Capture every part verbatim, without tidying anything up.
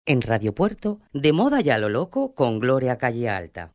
En Radio Puerto, de moda y a lo loco con Gloria Calle Alta.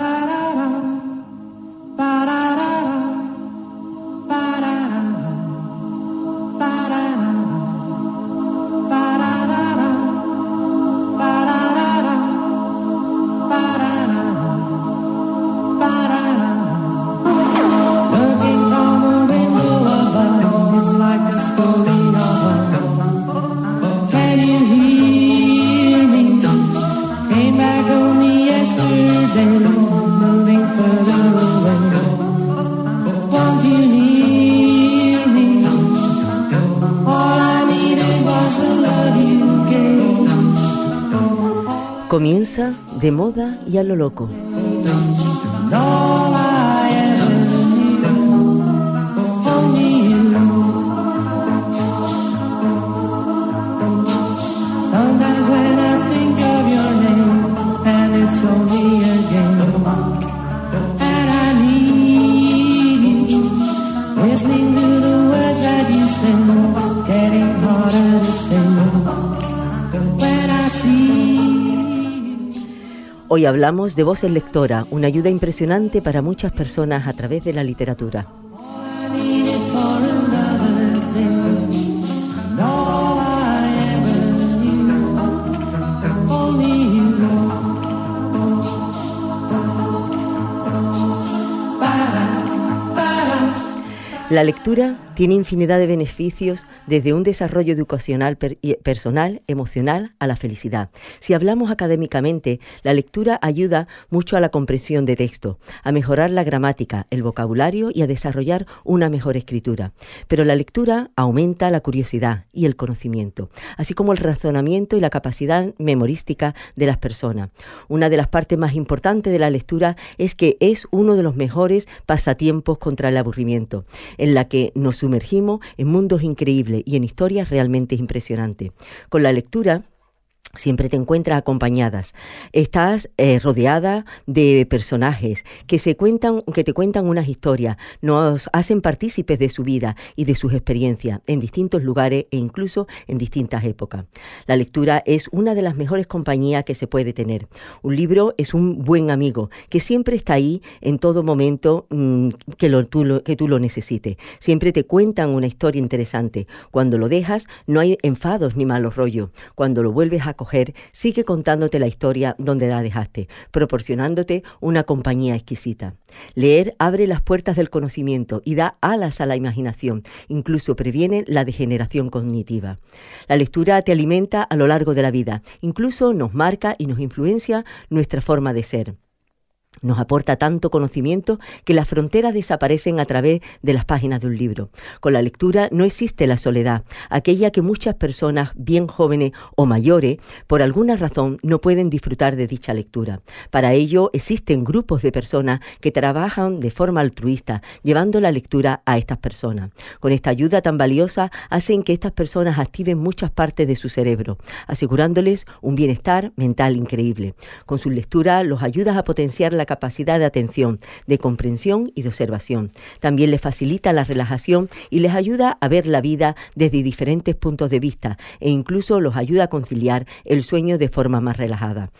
Comienza de moda y a lo loco. Hoy hablamos de Voces Lectora, una ayuda impresionante para muchas personas a través de la literatura. La lectura tiene infinidad de beneficios, desde un desarrollo educacional per- personal, emocional, a la felicidad. Si hablamos académicamente, la lectura ayuda mucho a la comprensión de texto, a mejorar la gramática, el vocabulario y a desarrollar una mejor escritura. Pero la lectura aumenta la curiosidad y el conocimiento, así como el razonamiento y la capacidad memorística de las personas. Una de las partes más importantes de la lectura es que es uno de los mejores pasatiempos contra el aburrimiento, en la que nos sumergimos en mundos increíbles y en historias realmente impresionantes. Con la lectura siempre te encuentras acompañadas, estás eh, rodeada de personajes que se cuentan, que te cuentan unas historias, nos hacen partícipes de su vida y de sus experiencias en distintos lugares e incluso en distintas épocas. La lectura es una de las mejores compañías que se puede tener. Un libro es un buen amigo que siempre está ahí en todo momento mmm, que, lo, tú lo, que tú lo necesites. Siempre te cuentan una historia interesante. Cuando lo dejas no hay enfados ni malos rollos. Cuando lo vuelves a coger, sigue contándote la historia donde la dejaste, proporcionándote una compañía exquisita. Leer abre las puertas del conocimiento y da alas a la imaginación, incluso previene la degeneración cognitiva. La lectura te alimenta a lo largo de la vida, incluso nos marca y nos influencia nuestra forma de ser. Nos aporta tanto conocimiento que las fronteras desaparecen a través de las páginas de un libro. Con la lectura no existe la soledad, aquella que muchas personas, bien jóvenes o mayores, por alguna razón no pueden disfrutar de dicha lectura. Para ello existen grupos de personas que trabajan de forma altruista, llevando la lectura a estas personas. Con esta ayuda tan valiosa hacen que estas personas activen muchas partes de su cerebro, asegurándoles un bienestar mental increíble. Con su lectura los ayudas a potenciar la capacidad de atención, de comprensión y de observación. También les facilita la relajación y les ayuda a ver la vida desde diferentes puntos de vista e incluso los ayuda a conciliar el sueño de forma más relajada.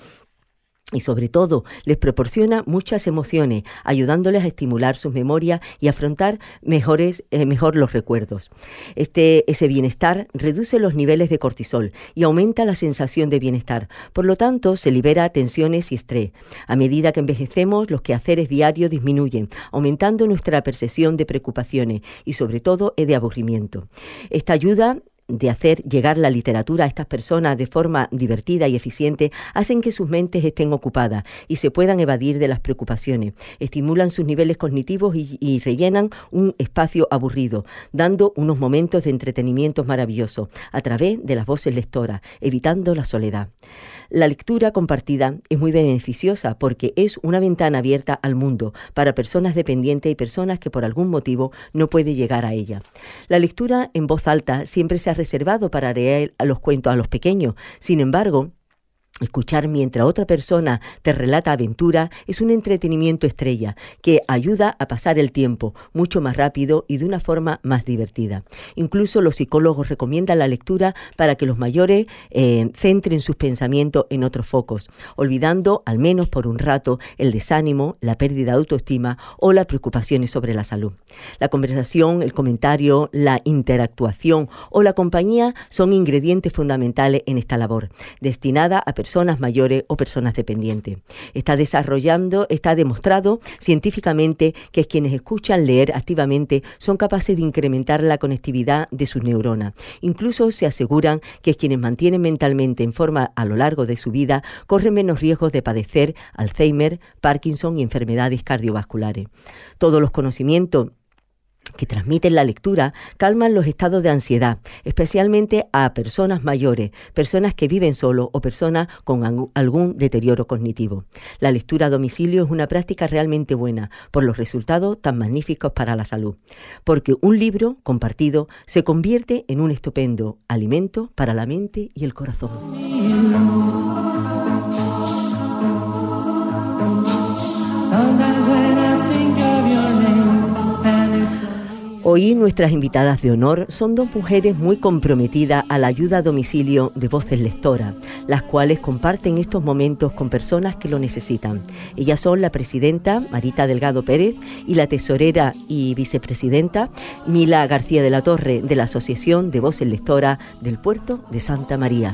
Y sobre todo, les proporciona muchas emociones, ayudándoles a estimular sus memorias y afrontar mejores, eh, mejor los recuerdos. Este, ese bienestar reduce los niveles de cortisol y aumenta la sensación de bienestar. Por lo tanto, se libera tensiones y estrés. A medida que envejecemos, los quehaceres diarios disminuyen, aumentando nuestra percepción de preocupaciones y sobre todo de aburrimiento. Esta ayuda de hacer llegar la literatura a estas personas de forma divertida y eficiente hacen que sus mentes estén ocupadas y se puedan evadir de las preocupaciones, estimulan sus niveles cognitivos y, y rellenan un espacio aburrido, dando unos momentos de entretenimiento maravillosos a través de las voces lectoras, evitando la soledad. La lectura compartida es muy beneficiosa porque es una ventana abierta al mundo para personas dependientes y personas que por algún motivo no pueden llegar a ella. La lectura en voz alta siempre se ha reservado para leer a los cuentos a los pequeños. Sin embargo, Escuchar mientras otra persona te relata aventuras es un entretenimiento estrella que ayuda a pasar el tiempo mucho más rápido y de una forma más divertida. Incluso los psicólogos recomiendan la lectura para que los mayores eh, centren sus pensamientos en otros focos, olvidando al menos por un rato el desánimo, la pérdida de autoestima o las preocupaciones sobre la salud. La conversación, el comentario, la interactuación o la compañía son ingredientes fundamentales en esta labor, destinada a personas personas mayores o personas dependientes. Está desarrollando, está demostrado científicamente que quienes escuchan leer activamente son capaces de incrementar la conectividad de sus neuronas. Incluso se aseguran que quienes mantienen mentalmente en forma a lo largo de su vida corren menos riesgos de padecer Alzheimer, Parkinson y enfermedades cardiovasculares. Todos los conocimientos que transmiten la lectura calman los estados de ansiedad, especialmente a personas mayores, personas que viven solos o personas con algún deterioro cognitivo. La lectura a domicilio es una práctica realmente buena por los resultados tan magníficos para la salud, porque un libro compartido se convierte en un estupendo alimento para la mente y el corazón. Hoy nuestras invitadas de honor son dos mujeres muy comprometidas a la ayuda a domicilio de Voces Lectoras, las cuales comparten estos momentos con personas que lo necesitan. Ellas son la presidenta Marita Delgado Pérez y la tesorera y vicepresidenta Mila García de la Torre de la Asociación de Voces Lectoras del Puerto de Santa María.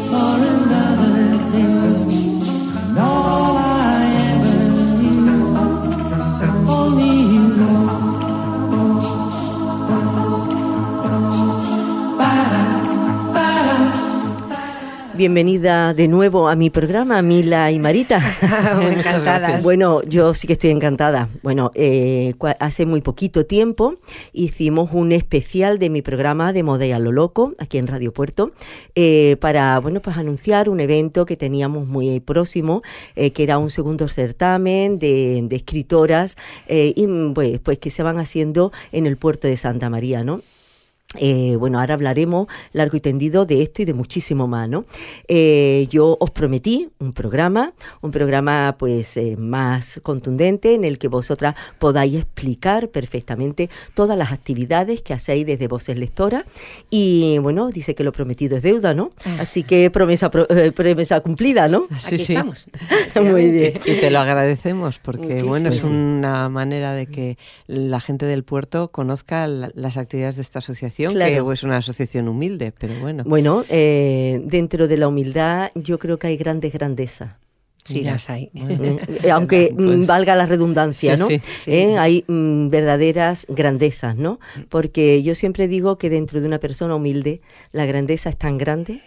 Bienvenida de nuevo a mi programa, Mila y Marita. Encantadas. Bueno, yo sí que estoy encantada. Bueno, eh, hace muy poquito tiempo hicimos un especial de mi programa de Moda y a lo Loco, aquí en Radio Puerto, eh, para, bueno, pues anunciar un evento que teníamos muy próximo, eh, que era un segundo certamen de, de escritoras, eh, y pues, pues que se van haciendo en el puerto de Santa María, ¿no? Eh, bueno, ahora hablaremos largo y tendido de esto y de muchísimo más, ¿no? Eh, yo os prometí un programa, un programa pues eh, más contundente en el que vosotras podáis explicar perfectamente todas las actividades que hacéis desde Voces Lectoras y bueno, dice que lo prometido es deuda, ¿no? Así que promesa pro, eh, promesa cumplida, ¿no? Sí, Aquí sí. estamos. Muy bien. Y te lo agradecemos porque Muchísimo, bueno, es sí. una manera de que la gente del puerto conozca la, las actividades de esta asociación. Claro. Que es una asociación humilde, pero bueno. Bueno, eh, dentro de la humildad yo creo que hay grandes grandezas. Sí, Mira, las hay. eh, aunque Pues, mm, valga la redundancia, sí, ¿no? sí, sí. Eh, hay mm, verdaderas grandezas, ¿no? Porque yo siempre digo que dentro de una persona humilde la grandeza es tan grande,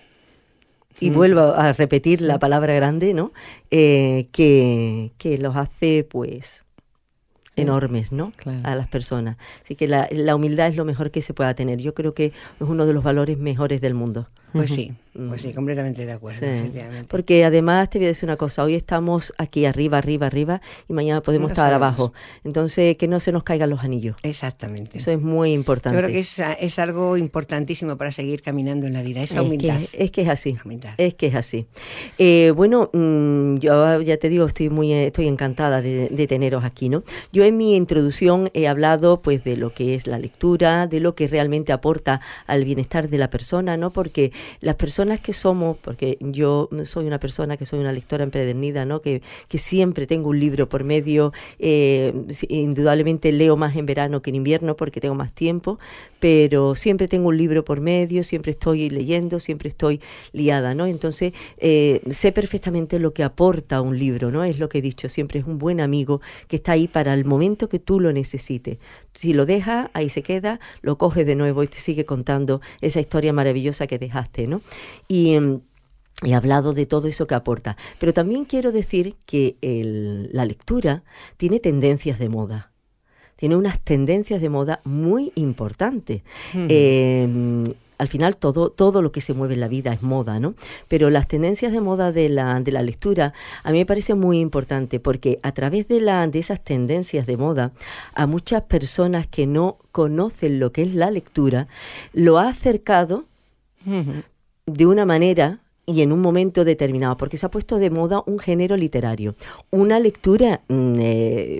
y mm. vuelvo a repetir la palabra grande, ¿no? Eh, que, que los hace, pues... Sí. enormes, ¿no? Claro. A las personas. Así que la, la humildad es lo mejor que se pueda tener. Yo creo que es uno de los valores mejores del mundo. Pues sí, pues sí, completamente de acuerdo. Sí. Porque además te voy a decir una cosa, hoy estamos aquí arriba, arriba, arriba y mañana podemos no estar sabemos. abajo. Entonces, que no se nos caigan los anillos. Exactamente. Eso es muy importante. Yo creo que es, es algo importantísimo para seguir caminando en la vida, esa humildad. Es que es, que es así, es que es así. Eh, bueno, mmm, yo ya te digo, estoy muy estoy encantada de, de teneros aquí, ¿no? Yo en mi introducción he hablado pues de lo que es la lectura, de lo que realmente aporta al bienestar de la persona, ¿no? Porque las personas que somos, porque yo soy una persona que soy una lectora empedernida, ¿no? Que, que siempre tengo un libro por medio, eh, indudablemente leo más en verano que en invierno porque tengo más tiempo, pero siempre tengo un libro por medio, siempre estoy leyendo, siempre estoy liada, ¿no? Entonces, eh, sé perfectamente lo que aporta un libro, ¿no? Es lo que he dicho, siempre es un buen amigo que está ahí para el momento que tú lo necesites. Si lo dejas, ahí se queda, lo coges de nuevo y te sigue contando esa historia maravillosa que dejaste, ¿no? Y he hablado de todo eso que aporta. Pero también quiero decir que el, la lectura tiene tendencias de moda. Tiene unas tendencias de moda muy importantes. Mm. Eh, al final todo, todo lo que se mueve en la vida es moda, ¿no? Pero las tendencias de moda de la, de la lectura a mí me parece muy importante porque a través de, la, de esas tendencias de moda a muchas personas que no conocen lo que es la lectura lo ha acercado uh-huh. de una manera y en un momento determinado, porque se ha puesto de moda un género literario, una lectura eh,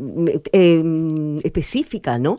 eh, específica, ¿no?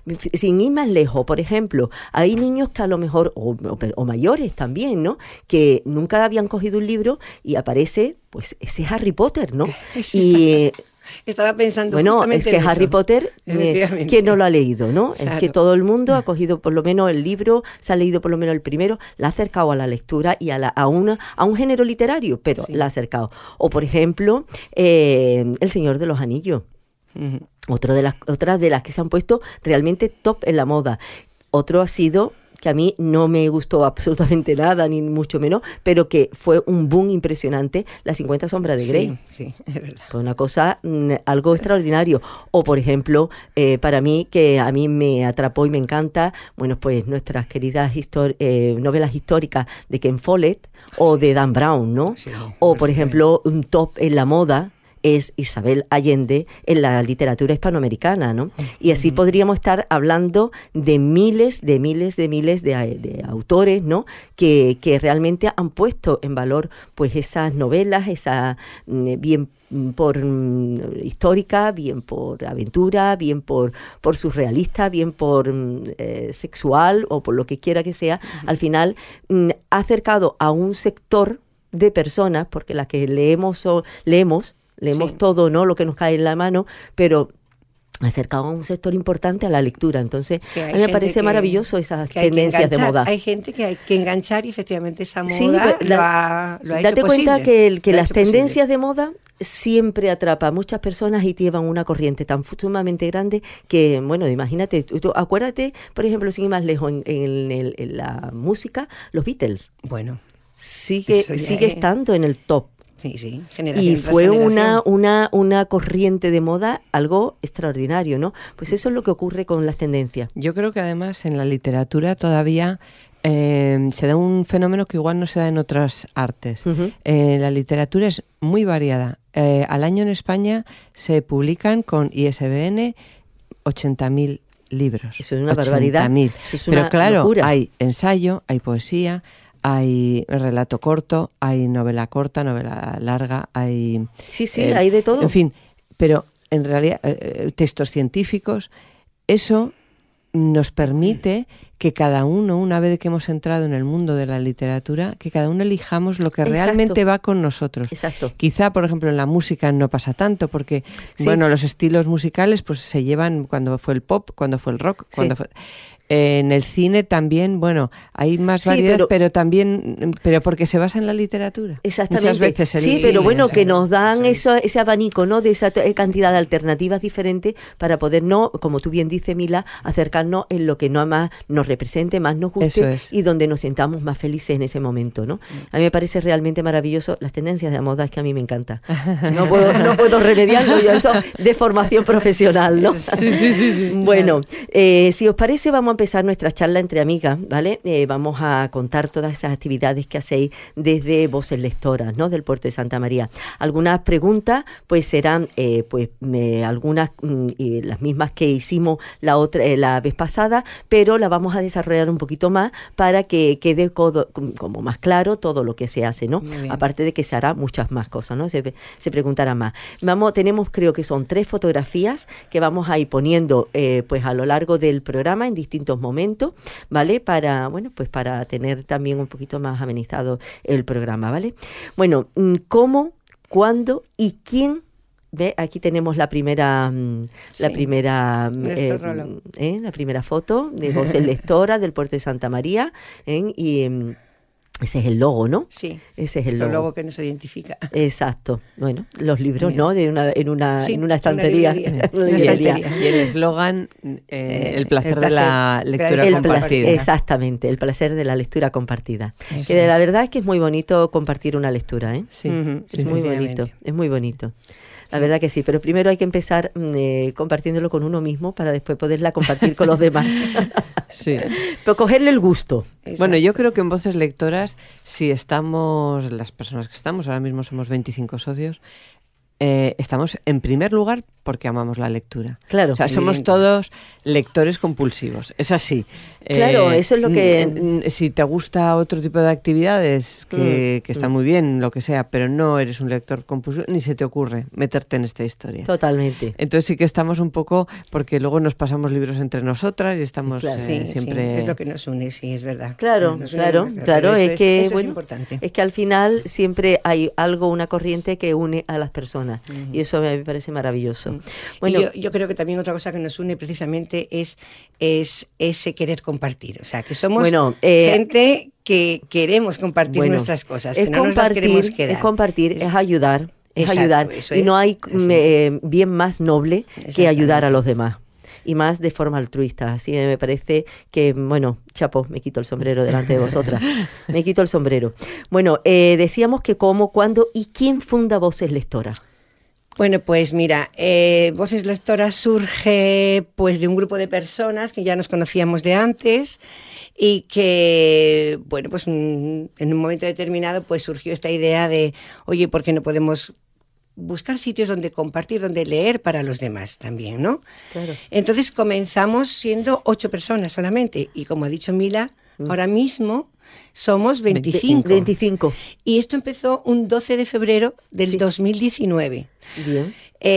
Sin ir más lejos, por ejemplo, hay niños que a lo mejor, o, o, o mayores también, ¿no? Que nunca habían cogido un libro y aparece, pues, ese Harry Potter, ¿no? Sí, y... Estaba pensando bueno, justamente es que en Harry eso. Potter, eh, ¿quién no lo ha leído, no? Claro. Es que todo el mundo ha cogido por lo menos el libro, se ha leído por lo menos el primero, la ha acercado a la lectura y a, la, a, una, a un género literario, pero sí. la ha acercado. O, por ejemplo, eh, El Señor de los Anillos. Uh-huh. Otro de las, otras de las que se han puesto realmente top en la moda. Otro ha sido... que a mí no me gustó absolutamente nada, ni mucho menos, pero que fue un boom impresionante, Las cincuenta sombras de Grey. Sí, sí, es verdad. Fue una cosa, mmm, algo extraordinario. O, por ejemplo, eh, para mí, que a mí me atrapó y me encanta, bueno, pues nuestras queridas histori- eh, novelas históricas de Ken Follett o de Dan Brown, ¿no? Sí, o, por ejemplo, un top en la moda es Isabel Allende en la literatura hispanoamericana, ¿no? Y así podríamos estar hablando de miles, de miles, de miles de, de autores, ¿no? Que, que realmente han puesto en valor, pues, esas novelas, esa bien por um, histórica, bien por aventura, bien por, por surrealista, bien por um, eh, sexual o por lo que quiera que sea. Uh-huh. Al final um, ha acercado a un sector de personas, porque las que leemos o leemos Leemos sí. todo, ¿no? Lo que nos cae en la mano, pero acercado a un sector importante a la lectura. Entonces, a mí me parece que, maravilloso esas tendencias de moda. Hay gente que hay que enganchar y efectivamente esa moda sí, pues, lo, la, ha, lo ha date hecho cuenta posible. que, el, que las tendencias posible. de moda siempre atrapa a muchas personas y llevan una corriente tan sumamente grande que, bueno, imagínate, tú, tú, acuérdate, por ejemplo, sin ir más lejos, en, en, en, en la música, los Beatles. Bueno. Sigue, sigue es... estando en el top. Sí, sí, generación y fue tras una, una, una corriente de moda, algo extraordinario, ¿no? Pues eso es lo que ocurre con las tendencias. Yo creo que además en la literatura todavía eh, se da un fenómeno que igual no se da en otras artes. Uh-huh. Eh, la literatura es muy variada. Eh, al año en España se publican con I S B N ochenta mil libros. Eso es una barbaridad. Eso es Pero una claro, locura. Hay ensayo, hay poesía, hay relato corto, hay novela corta, novela larga, hay... Sí, sí, eh, hay de todo. En fin, pero en realidad eh, textos científicos, eso nos permite que cada uno, una vez que hemos entrado en el mundo de la literatura, que cada uno elijamos lo que Exacto. realmente va con nosotros. Exacto. Quizá, por ejemplo, en la música no pasa tanto, porque, sí. bueno, los estilos musicales pues se llevan cuando fue el pop, cuando fue el rock, cuando sí. fue... En el cine también, bueno, hay más sí, variedad, pero, pero también, pero porque se basa en la literatura. Exactamente. Muchas veces el, sí, pero bueno, que nos dan sí. eso, ese abanico, ¿no? De esa cantidad de alternativas diferentes para poder, no, como tú bien dices, Mila, acercarnos en lo que no más nos represente, más nos guste es. y donde nos sintamos más felices en ese momento, ¿no? A mí me parece realmente maravilloso las tendencias de moda, es que a mí me encanta. No puedo, no puedo remediarlo yo, eso de formación profesional, ¿no? Sí, sí, sí. sí bueno, eh, si os parece, vamos a empezar nuestra charla entre amigas, ¿vale? Eh, vamos a contar todas esas actividades que hacéis desde Voces Lectoras, ¿no? Del Puerto de Santa María. Algunas preguntas, pues serán, eh, pues, eh, algunas, mm, y las mismas que hicimos la otra, eh, la vez pasada, pero las vamos a desarrollar un poquito más para que quede codo, como más claro todo lo que se hace, ¿no? Aparte de que se hará muchas más cosas, ¿no? Se, se preguntará más. Vamos, tenemos, creo que son tres fotografías que vamos a ir poniendo, eh, pues, a lo largo del programa en distintos momentos, ¿vale? Para, bueno, pues para tener también un poquito más amenizado el programa, ¿vale? Bueno, ¿cómo, cuándo y quién? Ve, aquí tenemos la primera, sí, la primera, eh, eh, la primera foto de Voces Lectoras del Puerto de Santa María, ¿eh? Y eh, ese es el logo, ¿no? Sí. Ese es el logo. logo que nos identifica. Exacto. Bueno, los libros, ¿no? De una, en una, sí, en una estantería. Una librería. Una Una librería. Y el eslogan, eh, el, placer el placer de la lectura el compartida. Placer, exactamente, el placer de la lectura compartida. Eso que es. La verdad es que es muy bonito compartir una lectura, ¿eh? Sí. Uh-huh. Es sí, muy bonito, es muy bonito. La verdad que sí, pero primero hay que empezar eh, compartiéndolo con uno mismo para después poderla compartir con los demás. Sí. Pero cogerle el gusto. Exacto. Bueno, yo creo que en Voces Lectoras, si estamos, las personas que estamos, ahora mismo somos veinticinco socios, eh, estamos en primer lugar porque amamos la lectura. Claro. O sea, somos todos lectores compulsivos, es así. Claro, eh, eso es lo que... Si te gusta otro tipo de actividades, que, mm, que está mm. muy bien, lo que sea, pero no eres un lector compulsivo, ni se te ocurre meterte en esta historia. Totalmente. Entonces sí que estamos un poco, porque luego nos pasamos libros entre nosotras y estamos claro, eh, sí, siempre... Sí, es lo que nos une, sí, es verdad. Claro, claro, claro, es, es que, eso bueno, es importante. Es que al final siempre hay algo, una corriente que une a las personas, uh-huh. y eso me parece maravilloso. Uh-huh. Bueno, yo, yo creo que también otra cosa que nos une precisamente es, es ese querer compartir, o sea, que somos bueno, eh, gente que queremos compartir bueno, nuestras cosas, que no nos las queremos quedar. Es compartir, es, es ayudar, es exacto, ayudar, eso y es, no hay eh, bien más noble que ayudar a los demás. Y más de forma altruista. Así me parece que, bueno, chapo, me quito el sombrero delante de vosotras. Me quito el sombrero. Bueno, eh, decíamos que cómo, cuándo y quién funda Voces Lectoras. Bueno, pues mira, eh, Voces Lectoras surge pues de un grupo de personas que ya nos conocíamos de antes y que, bueno, pues en un momento determinado pues surgió esta idea de, oye, ¿por qué no podemos buscar sitios donde compartir, donde leer para los demás también, ¿no? Claro. Entonces comenzamos siendo ocho personas solamente y como ha dicho Mila, mm. ahora mismo somos veinticinco. veinticinco. Y esto empezó un doce de febrero del sí. dos mil diecinueve. Bien.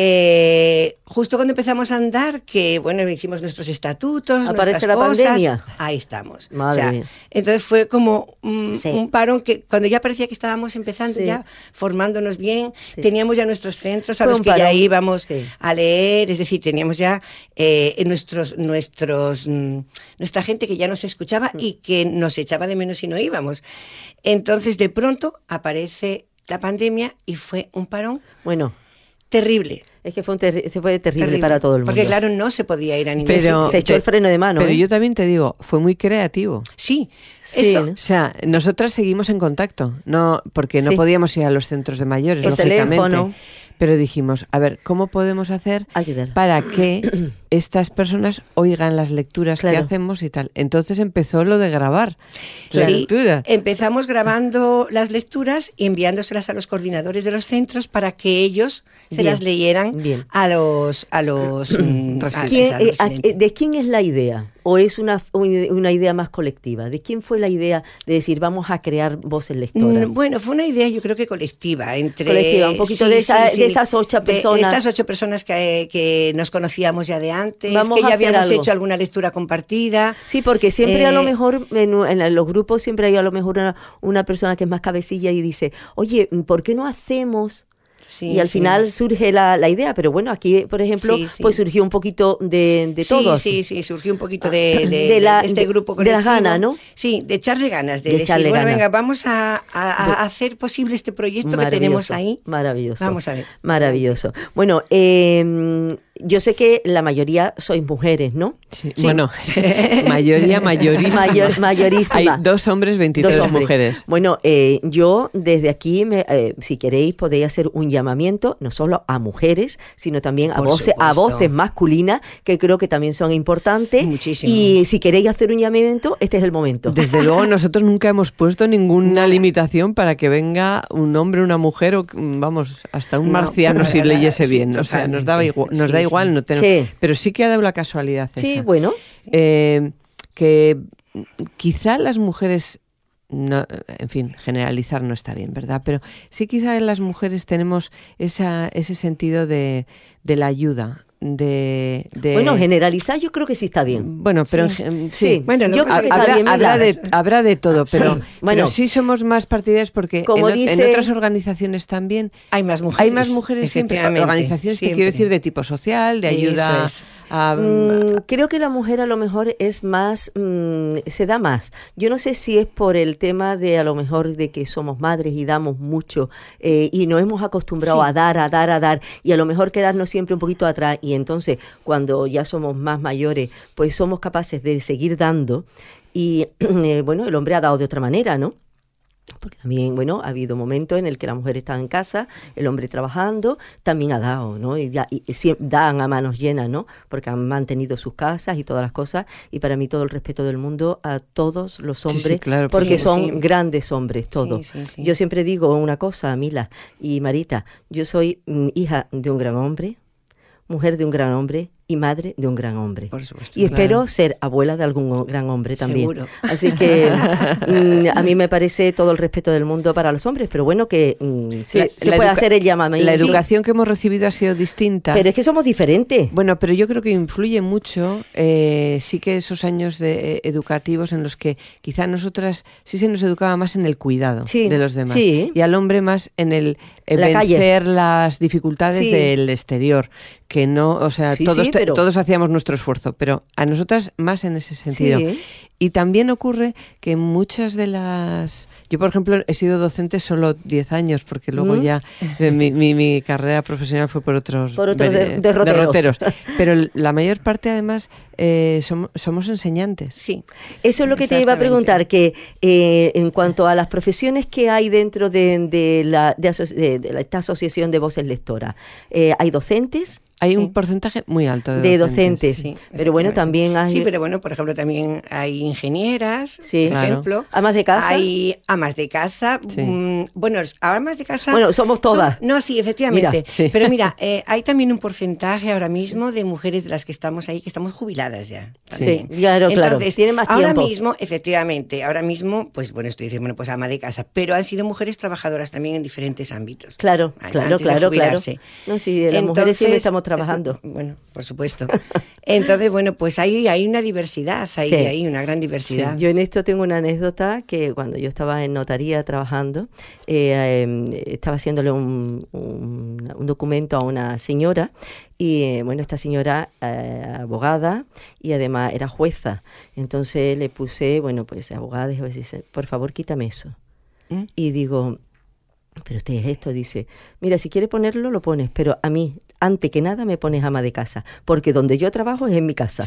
Eh, justo cuando empezamos a andar, que bueno, hicimos nuestros estatutos, aparece nuestras la cosas, pandemia. Ahí estamos. Madre o sea, mía. Entonces fue como un, sí. un parón que cuando ya parecía que estábamos empezando sí. ya, formándonos bien, sí. teníamos ya nuestros centros a fue los que parón. ya íbamos sí. a leer, es decir, teníamos ya eh, nuestros, nuestros, mm, nuestra gente que ya nos escuchaba mm. y que nos echaba de menos si no íbamos. Entonces de pronto aparece la pandemia y fue un parón. Bueno. Terrible. Es que fue, un ter- fue terrible, terrible para todo el mundo. Porque claro, no se podía ir a ningún sitio. Se echó el freno de mano. Pero ¿eh? yo también te digo, fue muy creativo. Sí, sí eso. ¿no? O sea, nosotras seguimos en contacto, no, porque no sí. podíamos ir a los centros de mayores, el lógicamente. Teléfono. Pero dijimos, a ver, ¿cómo podemos hacer Ayudar. para que estas personas oigan las lecturas claro. que hacemos y tal? Entonces empezó lo de grabar la sí, lectura. Empezamos grabando las lecturas y enviándoselas a los coordinadores de los centros para que ellos se bien, las leyeran bien. a los a los mm, ¿Quién, eh, a, ¿De quién es la idea? ¿O es una, una idea más colectiva? ¿De quién fue la idea de decir vamos a crear Voces Lectoras? Bueno, fue una idea yo creo que colectiva. Entre, colectiva, un poquito sí, de, esa, sí, sí, de esas ocho personas. De estas ocho personas que, que nos conocíamos ya de antes, vamos que ya habíamos algo. hecho alguna lectura compartida. Sí, porque siempre eh, a lo mejor, en, en los grupos siempre hay a lo mejor una, una persona que es más cabecilla y dice, oye, ¿por qué no hacemos...? Sí, y al sí. final surge la, la idea, pero bueno, aquí, por ejemplo, sí, sí. pues surgió un poquito de, de sí, todo. Sí, sí, surgió un poquito de, de, de, la, de este grupo colectivo. De las ganas, ¿no? Sí, de echarle ganas, de, de decir, bueno, ganas. venga, vamos a, a, a hacer posible este proyecto que tenemos ahí. Maravilloso. Vamos a ver. Maravilloso. Bueno, eh, yo sé que la mayoría sois mujeres, ¿no? Sí, sí. Bueno, mayoría mayorísima. Mayor, mayorísima. Hay dos hombres, veintitrés dos hombres. mujeres. Bueno, eh, yo desde aquí, me, eh, si queréis, podéis hacer un llamamiento, no solo a mujeres, sino también a voces, a voces masculinas, que creo que también son importantes. Muchísimo. Y si queréis hacer un llamamiento, este es el momento. Desde luego, nosotros nunca hemos puesto ninguna limitación para que venga un hombre, una mujer, o vamos, hasta un marciano no, si leyese sí, bien. O sea, nos, daba igual, nos sí, da igual. Igual, no tenemos, sí. Pero sí que ha dado la casualidad esa. Sí, bueno. Eh, que quizá las mujeres, no, en fin, generalizar no está bien, ¿verdad? Pero sí quizá en las mujeres tenemos esa, ese sentido de, de la ayuda. De, de... Bueno, generalizar yo creo que sí está bien. Bueno, pero sí, sí. sí. Bueno, yo creo que habrá, habrá, de, habrá de todo, pero, sí. Bueno, pero sí somos más partidarios porque como en, dice, en otras organizaciones también hay más mujeres. Hay más mujeres siempre. Organizaciones siempre. que quiero decir de tipo social, de ayuda. Es. A, mm, creo que la mujer a lo mejor es más, mm, se da más. Yo no sé si es por el tema de a lo mejor de que somos madres y damos mucho eh, y nos hemos acostumbrado sí. a dar, a dar, a dar y a lo mejor quedarnos siempre un poquito atrás. Y entonces, cuando ya somos más mayores, pues somos capaces de seguir dando. Y, eh, bueno, el hombre ha dado de otra manera, ¿no? Porque también, bueno, ha habido momentos en el que la mujer está en casa, el hombre trabajando, también ha dado, ¿no? Y, ya, y, y dan a manos llenas, ¿no? Porque han mantenido sus casas y todas las cosas. Y para mí todo el respeto del mundo a todos los hombres, sí, sí, claro, porque sí, son sí. grandes hombres, todos. Sí, sí, sí. Yo siempre digo una cosa, Mila y Marita, yo soy mm, hija de un gran hombre, mujer de un gran hombre y madre de un gran hombre. Por supuesto. Y espero claro. ser abuela de algún gran hombre también. Seguro. Así que mm, a mí me parece todo el respeto del mundo para los hombres, pero bueno que mm, se, La- se la puede educa- hacer el llamamiento. La Sí, educación que hemos recibido ha sido distinta. pero es que somos diferentes. Bueno, pero yo creo que influye mucho, eh, sí que esos años de, eh, educativos en los que quizá nosotras sí se nos educaba más en el cuidado Sí, de los demás sí. y al hombre más en el eh, La calle. vencer las dificultades Sí. del exterior, que no, o sea, Sí, todos, sí, te- pero- todos hacíamos nuestro esfuerzo, pero a nosotras más en ese sentido. Sí. Y también ocurre que muchas de las... Yo, por ejemplo, he sido docente solo diez años, porque luego Mm. ya eh, mi, mi, mi carrera profesional fue por otros, Por otros ver- de- derroteros. derroteros. Pero l- la mayor parte, además, eh, somos, somos enseñantes. Sí. Eso es lo que te iba a Exactamente. preguntar, que eh, en cuanto a las profesiones que hay dentro de, de, la, de, aso- de- de la- esta asociación de voces lectoras, eh, ¿hay docentes? Hay Sí. un porcentaje muy alto de, De docentes. docentes. Sí, Pero bueno, efectivamente. también hay... Sí, pero bueno, por ejemplo, también hay ingenieras, Sí. por Claro. ejemplo. ¿Amas de casa? Hay amas de casa. Sí. mm, bueno, amas de casa... Bueno, somos todas. son- no, sí, efectivamente. Mira, sí. Pero mira, eh, hay también un porcentaje ahora mismo de mujeres de las que estamos ahí, que estamos jubiladas ya. también. Sí, claro, claro. Entonces, Tienen más ahora tiempo. mismo, efectivamente, ahora mismo, pues bueno, estoy diciendo, bueno, pues ama de casa, pero han sido mujeres trabajadoras también en diferentes ámbitos. Claro, Antes claro, de claro, claro. jubilarse. No, sí, las mujeres siempre estamos trabajando. Bueno, por supuesto. Entonces, bueno, pues hay, hay una diversidad, hay, Sí. hay una gran diversidad. Yo en esto tengo una anécdota que cuando yo estaba en notaría trabajando, eh, eh, estaba haciéndole un, un- un documento a una señora y eh, bueno, esta señora eh, abogada y además era jueza. Entonces le puse, bueno, pues abogada, y dice, por favor quítame eso. ¿Mm? Y digo, pero usted es esto, dice, mira, si quiere ponerlo, lo pones, pero a mí, antes que nada, me pones ama de casa, porque donde yo trabajo es en mi casa.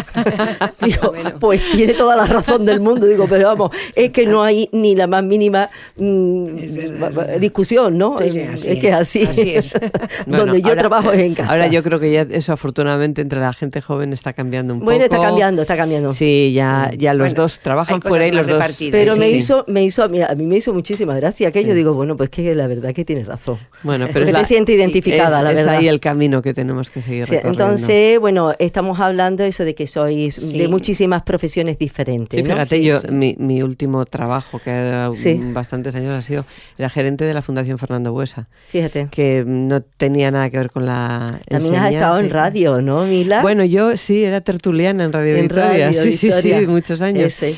Digo, Bueno. pues tiene toda la razón del mundo, digo, pero vamos, es que no hay ni la más mínima mm, Es verdad, ba- es ba- verdad. discusión, ¿no? Sí, sí, es así que es es, así. así es. Bueno, donde yo ahora- trabajo es en casa. Ahora yo creo que ya eso afortunadamente entre la gente joven está cambiando un bueno, poco. está cambiando, está cambiando. Sí, ya, ya los Bueno, dos trabajan hay cosas fuera y más los dos... repartidas. Pero Sí, me sí. hizo, me hizo, a mí, a mí me hizo muchísima gracia aquello. Sí. Digo, bueno, pues que la verdad que tiene razón. Bueno, pero Porque es la- te sientes identificada, es, la es verdad. ahí el camino que tenemos que seguir Sí, recorriendo. entonces, bueno, estamos hablando eso de que sois Sí. de muchísimas profesiones diferentes, Sí, ¿no? fíjate, Sí, yo, sí. Mi, mi último trabajo, que ha dado Sí. bastantes años, ha sido, era gerente de la Fundación Fernando Buesa, Fíjate. que no tenía nada que ver con la También has estado en enseñanza. radio, ¿no, Mila? Bueno, yo sí, era tertuliana en Radio En Victoria, Radio sí, sí, Victoria. sí, muchos años. Ese.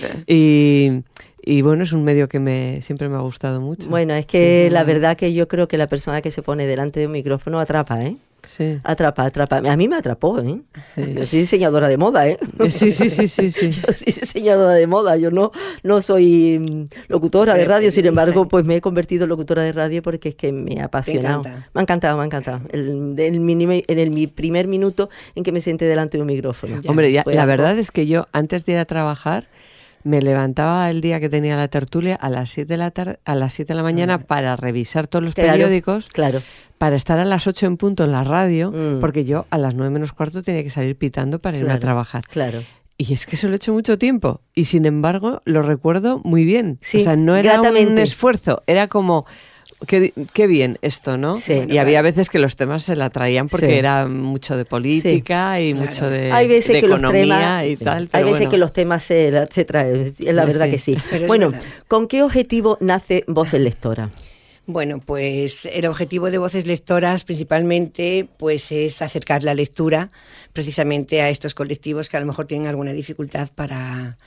Y, y bueno, es un medio que me siempre me ha gustado mucho. Bueno, es que la verdad que yo creo que la persona que se pone delante de un micrófono atrapa, ¿eh? Sí. Atrapa, atrapa. A mí me atrapó, ¿eh? Sí. Yo soy diseñadora de moda, ¿eh? Sí, sí, sí, sí, sí. Yo soy diseñadora de moda, yo no, no soy mm, locutora de radio, sin embargo, pues me he convertido en locutora de radio porque es que me ha apasionado. encanta. Me ha encantado, me ha encantado. El, el mini- en el mi primer minuto en que me senté delante de un micrófono. Hombre, ya, Fue la algo- verdad es que yo antes de ir a trabajar me levantaba el día que tenía la tertulia a las siete de la tarde, a las siete de la mañana para revisar todos los Claro, periódicos, Claro. para estar a las ocho en punto en la radio, Mm. porque yo a las nueve menos cuarto tenía que salir pitando para irme a Claro, trabajar. Claro. Y es que eso lo he hecho mucho tiempo y sin embargo lo recuerdo muy bien. Sí, o sea, no era un gratamente. esfuerzo, era como qué, qué bien esto, ¿no? Sí. Y había veces que los temas se la traían porque Sí. era mucho de política y Claro. mucho de, Hay veces de que los economía temas, y sí. tal. Hay pero veces bueno. que los temas se, la- se traen, es la Sí, verdad sí. que sí. Pero es Bueno, verdad. ¿con qué objetivo nace Voces Lectora? Bueno, pues el objetivo de Voces Lectoras principalmente pues es acercar la lectura precisamente a estos colectivos que a lo mejor tienen alguna dificultad para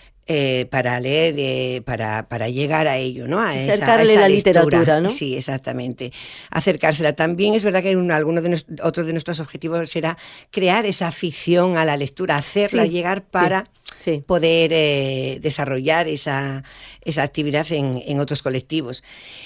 eh, para leer, eh, para, para llegar a ello, ¿no? A esa- Acercarle a esa la lectura. literatura, ¿no? Sí, exactamente. Acercársela. También es verdad que un, alguno de nos- otro de nuestros objetivos será crear esa afición a la lectura, hacerla Sí, llegar para sí. poder eh, desarrollar esa, esa actividad en, en otros colectivos.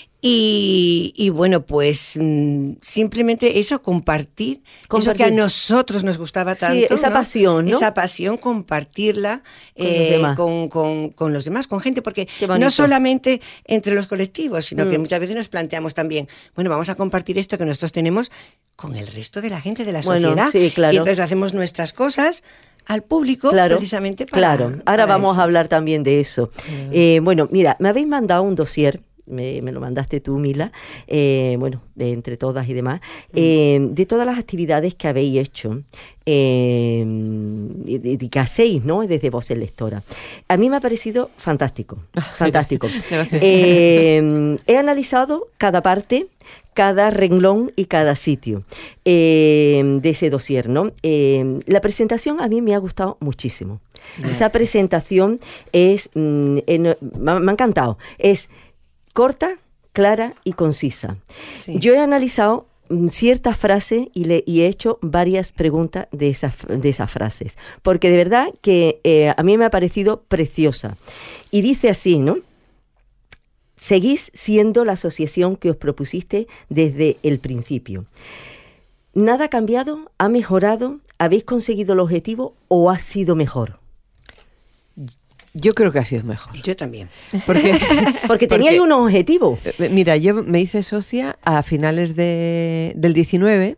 Y, y bueno, pues mm, simplemente eso, compartir, eso que a Compartir. nosotros nos gustaba Sí, tanto. esa ¿no? pasión, ¿no? Esa pasión, compartirla Con los eh, demás. con, con- con los demás, con gente, porque Qué bonito. no solamente entre los colectivos, sino que Mm. muchas veces nos planteamos también, bueno, vamos a compartir esto que nosotros tenemos con el resto de la gente de la Bueno, sociedad. sí, claro. Y entonces hacemos nuestras cosas al público Claro, precisamente para... claro. Ahora para vamos eso. a hablar también de eso. Eh, bueno, mira, me habéis mandado un dossier me, me lo mandaste tú, Mila, eh, bueno, de entre todas y demás, eh, de todas las actividades que habéis hecho, eh, y, y que hacéis, ¿no? Desde Voces Lectoras. A mí me ha parecido fantástico, fantástico. eh, he analizado cada parte, cada renglón y cada sitio eh, de ese dossier, ¿no? Eh, la presentación a mí me ha gustado muchísimo. Yeah. Esa presentación es, mm, en, me, me ha encantado, es corta, clara y concisa. Sí. Yo he analizado mm, ciertas frases y, le, y he hecho varias preguntas de esas, de esas frases, porque de verdad que eh, a mí me ha parecido preciosa. Y dice así, ¿no? Seguís siendo la asociación que os propusiste desde el principio. ¿Nada ha cambiado? ¿Ha mejorado? ¿Habéis conseguido el objetivo o ha sido mejor? Yo creo que ha sido mejor. Yo también. Porque, porque teníais un objetivo. Mira, yo me hice socia a finales de, del diecinueve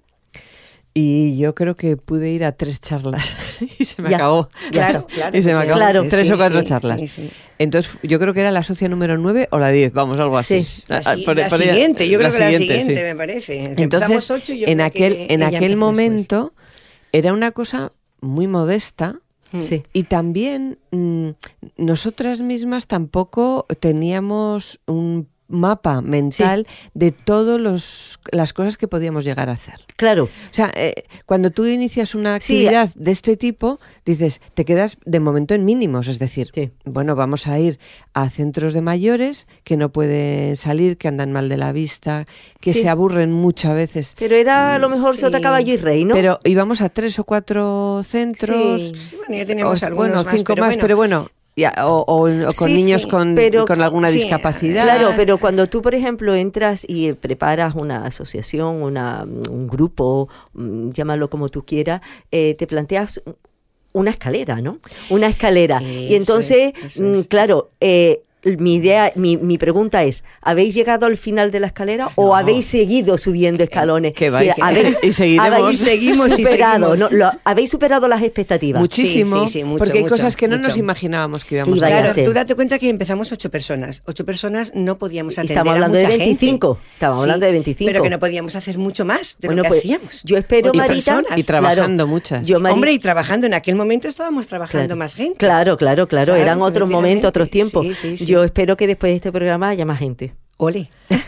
y yo creo que pude ir a tres charlas y se me ya, acabó. Claro, claro. Y se me acabó. Claro, tres sí, o cuatro sí, charlas. Sí, sí. Entonces, yo creo que era la socia número nueve o la diez, vamos, algo así. Sí. La, Ah, por- la por ella- siguiente, yo creo la que siguiente, la siguiente, sí. me parece. Entonces, ocho, yo en creo aquel, que en ella aquel empezó momento era una cosa muy modesta. Sí. Y también mmm, nosotras mismas tampoco teníamos un mapa mental sí. de todas las cosas que podíamos llegar a hacer. Claro. O sea, eh, cuando tú inicias una actividad sí. de este tipo, dices, te quedas de momento en mínimos, es decir, sí. bueno, vamos a ir a centros de mayores que no pueden salir, que andan mal de la vista, que sí. se aburren muchas veces. Pero era a lo mejor sí. sota, caballo y rey, ¿no? Pero íbamos a tres o cuatro centros. Sí, sí bueno, ya teníamos o, algunos bueno, más, cinco pero más, bueno. pero bueno. Ya, o, o, o con sí, niños sí, con, pero, con alguna sí, discapacidad. Claro, pero cuando tú, por ejemplo, entras y preparas una asociación, una, un grupo, llámalo como tú quieras, eh, te planteas una escalera, ¿no? Una escalera. Eso y entonces, es, eso es. claro, eh, mi idea, mi, mi pregunta es, ¿habéis llegado al final de la escalera no. o habéis seguido subiendo escalones? ¿Qué vais? Sí, ¿habéis, y seguiremos. ¿habéis seguimos superado, y ¿no? Lo, ¿Habéis superado las expectativas? Muchísimo, sí, sí, sí, mucho, porque hay mucho, cosas que no mucho. nos imaginábamos que íbamos Iba a a hacer. Claro, tú date cuenta que empezamos ocho personas. Ocho personas no podíamos atender Estamos hablando a mucha de veinticinco. Gente. Estamos sí, hablando de veinticinco. Pero que no podíamos hacer mucho más de bueno, lo que pues, hacíamos. Yo espero, ocho Marita, personas. Y trabajando claro, muchas. Yo, Marita, Hombre, y trabajando en aquel momento estábamos trabajando claro, más gente. Claro, claro, claro. ¿Sabes? Eran otros momentos, otros tiempos. Sí, sí, sí. Yo espero que después de este programa haya más gente. Ole.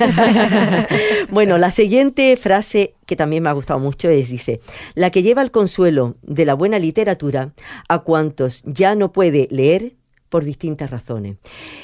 Bueno, la siguiente frase que también me ha gustado mucho es, dice, la que lleva el consuelo de la buena literatura a cuantos ya no puede leer por distintas razones.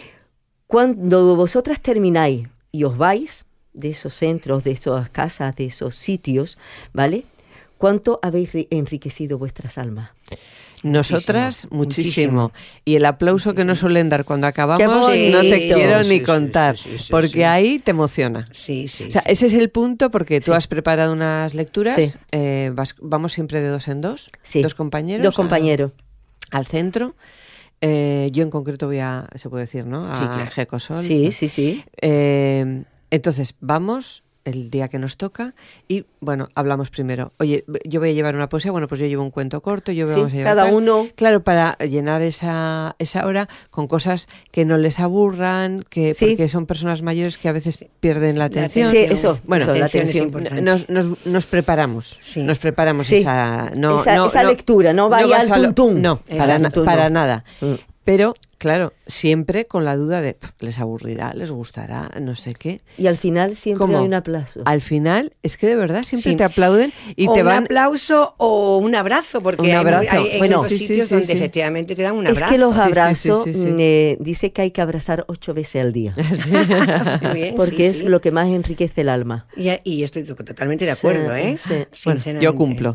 Cuando vosotras termináis y os vais de esos centros, de esas casas, de esos sitios, ¿vale? ¿Cuánto habéis enriquecido vuestras almas? Nosotras, muchísimo. muchísimo. Y el aplauso muchísimo. Que nos suelen dar cuando acabamos, no te quiero sí, ni sí, contar, sí, sí, sí, porque sí. ahí te emociona. Sí, sí. O sea, sí. ese es el punto, porque tú sí. has preparado unas lecturas, sí. eh, vas, vamos siempre de dos en dos, sí. dos compañeros. Dos compañeros. A, al centro. Eh, yo en concreto voy a, se puede decir, ¿no? A sí, claro. Gecosol. Sí, ¿no? sí, sí. Eh, entonces, vamos el día que nos toca y, bueno, hablamos primero. Oye, yo voy a llevar una poesía, bueno, pues yo llevo un cuento corto, yo sí, vamos a llevar cada tal. uno. Claro, para llenar esa, esa hora con cosas que no les aburran, que sí. porque son personas mayores que a veces pierden la atención. Sí, eso, bueno, eso, la atención. Nos, nos, nos preparamos, sí. nos preparamos sí. esa, no, esa, no, esa no, lectura, no vaya no al tuntún. No, para, na, para nada. Mm. Pero, claro, siempre con la duda de, pff, les aburrirá, les gustará, no sé qué. Y al final siempre ¿Cómo? Hay un aplauso. Al final, es que de verdad siempre sí. te aplauden y o te van... un aplauso o un abrazo, porque un abrazo. hay, hay, hay bueno, sí, sitios sí, donde sí. efectivamente te dan un abrazo. Es que los abrazos, sí, sí, sí, sí. eh, dice que hay que abrazar ocho veces al día. Muy bien, porque sí, es sí. lo que más enriquece el alma. Y, y estoy totalmente de acuerdo, sí, ¿eh? Sí. Bueno, yo cumplo.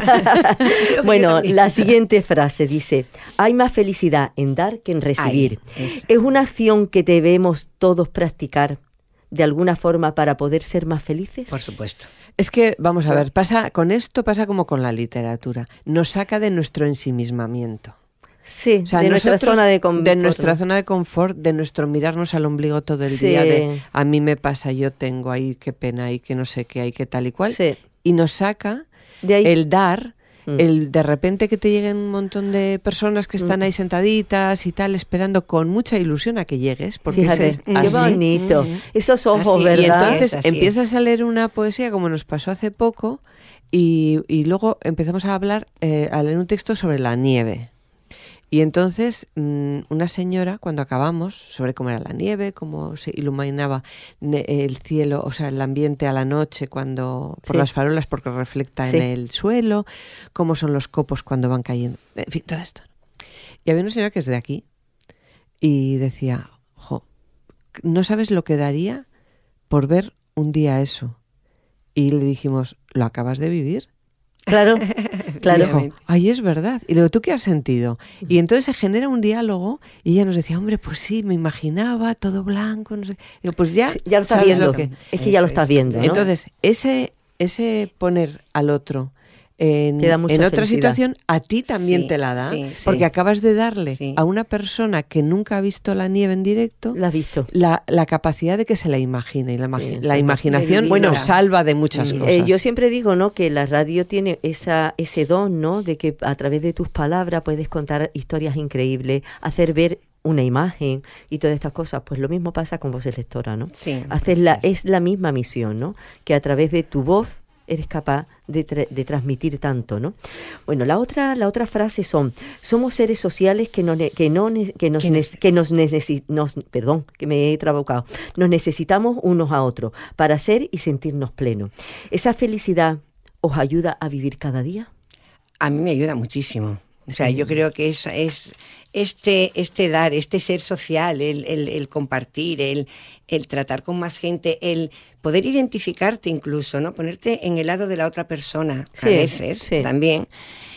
Bueno, la siguiente frase dice, hay más felicidad en dar que en recibir. Ay, es una acción que debemos todos practicar de alguna forma para poder ser más felices. Por supuesto. Es que, vamos a ver, pasa con esto pasa como con la literatura. Nos saca de nuestro ensimismamiento. Sí, o sea, de nuestra zona de confort. De nuestra zona de confort, de nuestro mirarnos al ombligo todo el sí. día, de a mí me pasa, yo tengo ahí, qué pena, y que no sé qué hay, qué tal y cual. Sí. Y nos saca de ahí. el dar, Mm. El de repente que te lleguen un montón de personas que están mm. ahí sentaditas y tal, esperando con mucha ilusión a que llegues. Porque fíjate, es qué bonito. Mm. Esos ojos, así, ¿verdad? Y entonces así empiezas es. a leer una poesía como nos pasó hace poco y, y luego empezamos a hablar, eh, a leer un texto sobre la nieve. Y entonces mmm, una señora, cuando acabamos, sobre cómo era la nieve, cómo se iluminaba el cielo, o sea, el ambiente a la noche cuando por sí. las farolas porque refleja sí. en el suelo, cómo son los copos cuando van cayendo, en fin, todo esto. Y había una señora que es de aquí y decía, jo, no sabes lo que daría por ver un día eso. Y le dijimos, ¿lo acabas de vivir? Claro, claro. Dijo, ay, es verdad. Y luego, ¿tú qué has sentido? Y entonces se genera un diálogo y ella nos decía, hombre, pues sí, me imaginaba todo blanco, no sé. Digo, pues ya, sí, ya lo estás viendo. Lo que, es que ya lo estás viendo, ¿no? Entonces, ese, ese poner al otro en, en otra felicidad. situación, a ti también sí, te la da, sí, sí. porque acabas de darle sí. a una persona que nunca ha visto la nieve en directo, la, has visto. la, la capacidad de que se la imagine. Y la, sí, la imaginación bueno, nos salva de muchas cosas. Eh, yo siempre digo, ¿no?, que la radio tiene esa, ese don, ¿no?, de que a través de tus palabras puedes contar historias increíbles, hacer ver una imagen y todas estas cosas. Pues lo mismo pasa con Voces Lectora, ¿no? Sí, Hacer la, es la misma misión, ¿no?, que a través de tu voz eres capaz de, tra- de transmitir tanto, ¿no? Bueno, la otra la otra frase son, somos seres sociales que, no ne- que, no ne- que nos, ne- que nos, necesi- nos perdón, que me he trabucado, nos necesitamos unos a otros para ser y sentirnos plenos. ¿Esa felicidad os ayuda a vivir cada día? A mí me ayuda muchísimo. O sea, sí. yo creo que es, es este, este dar, este ser social, el, el, el compartir, el, el tratar con más gente, el poder identificarte incluso, ¿no? Ponerte en el lado de la otra persona, sí, a veces sí. también.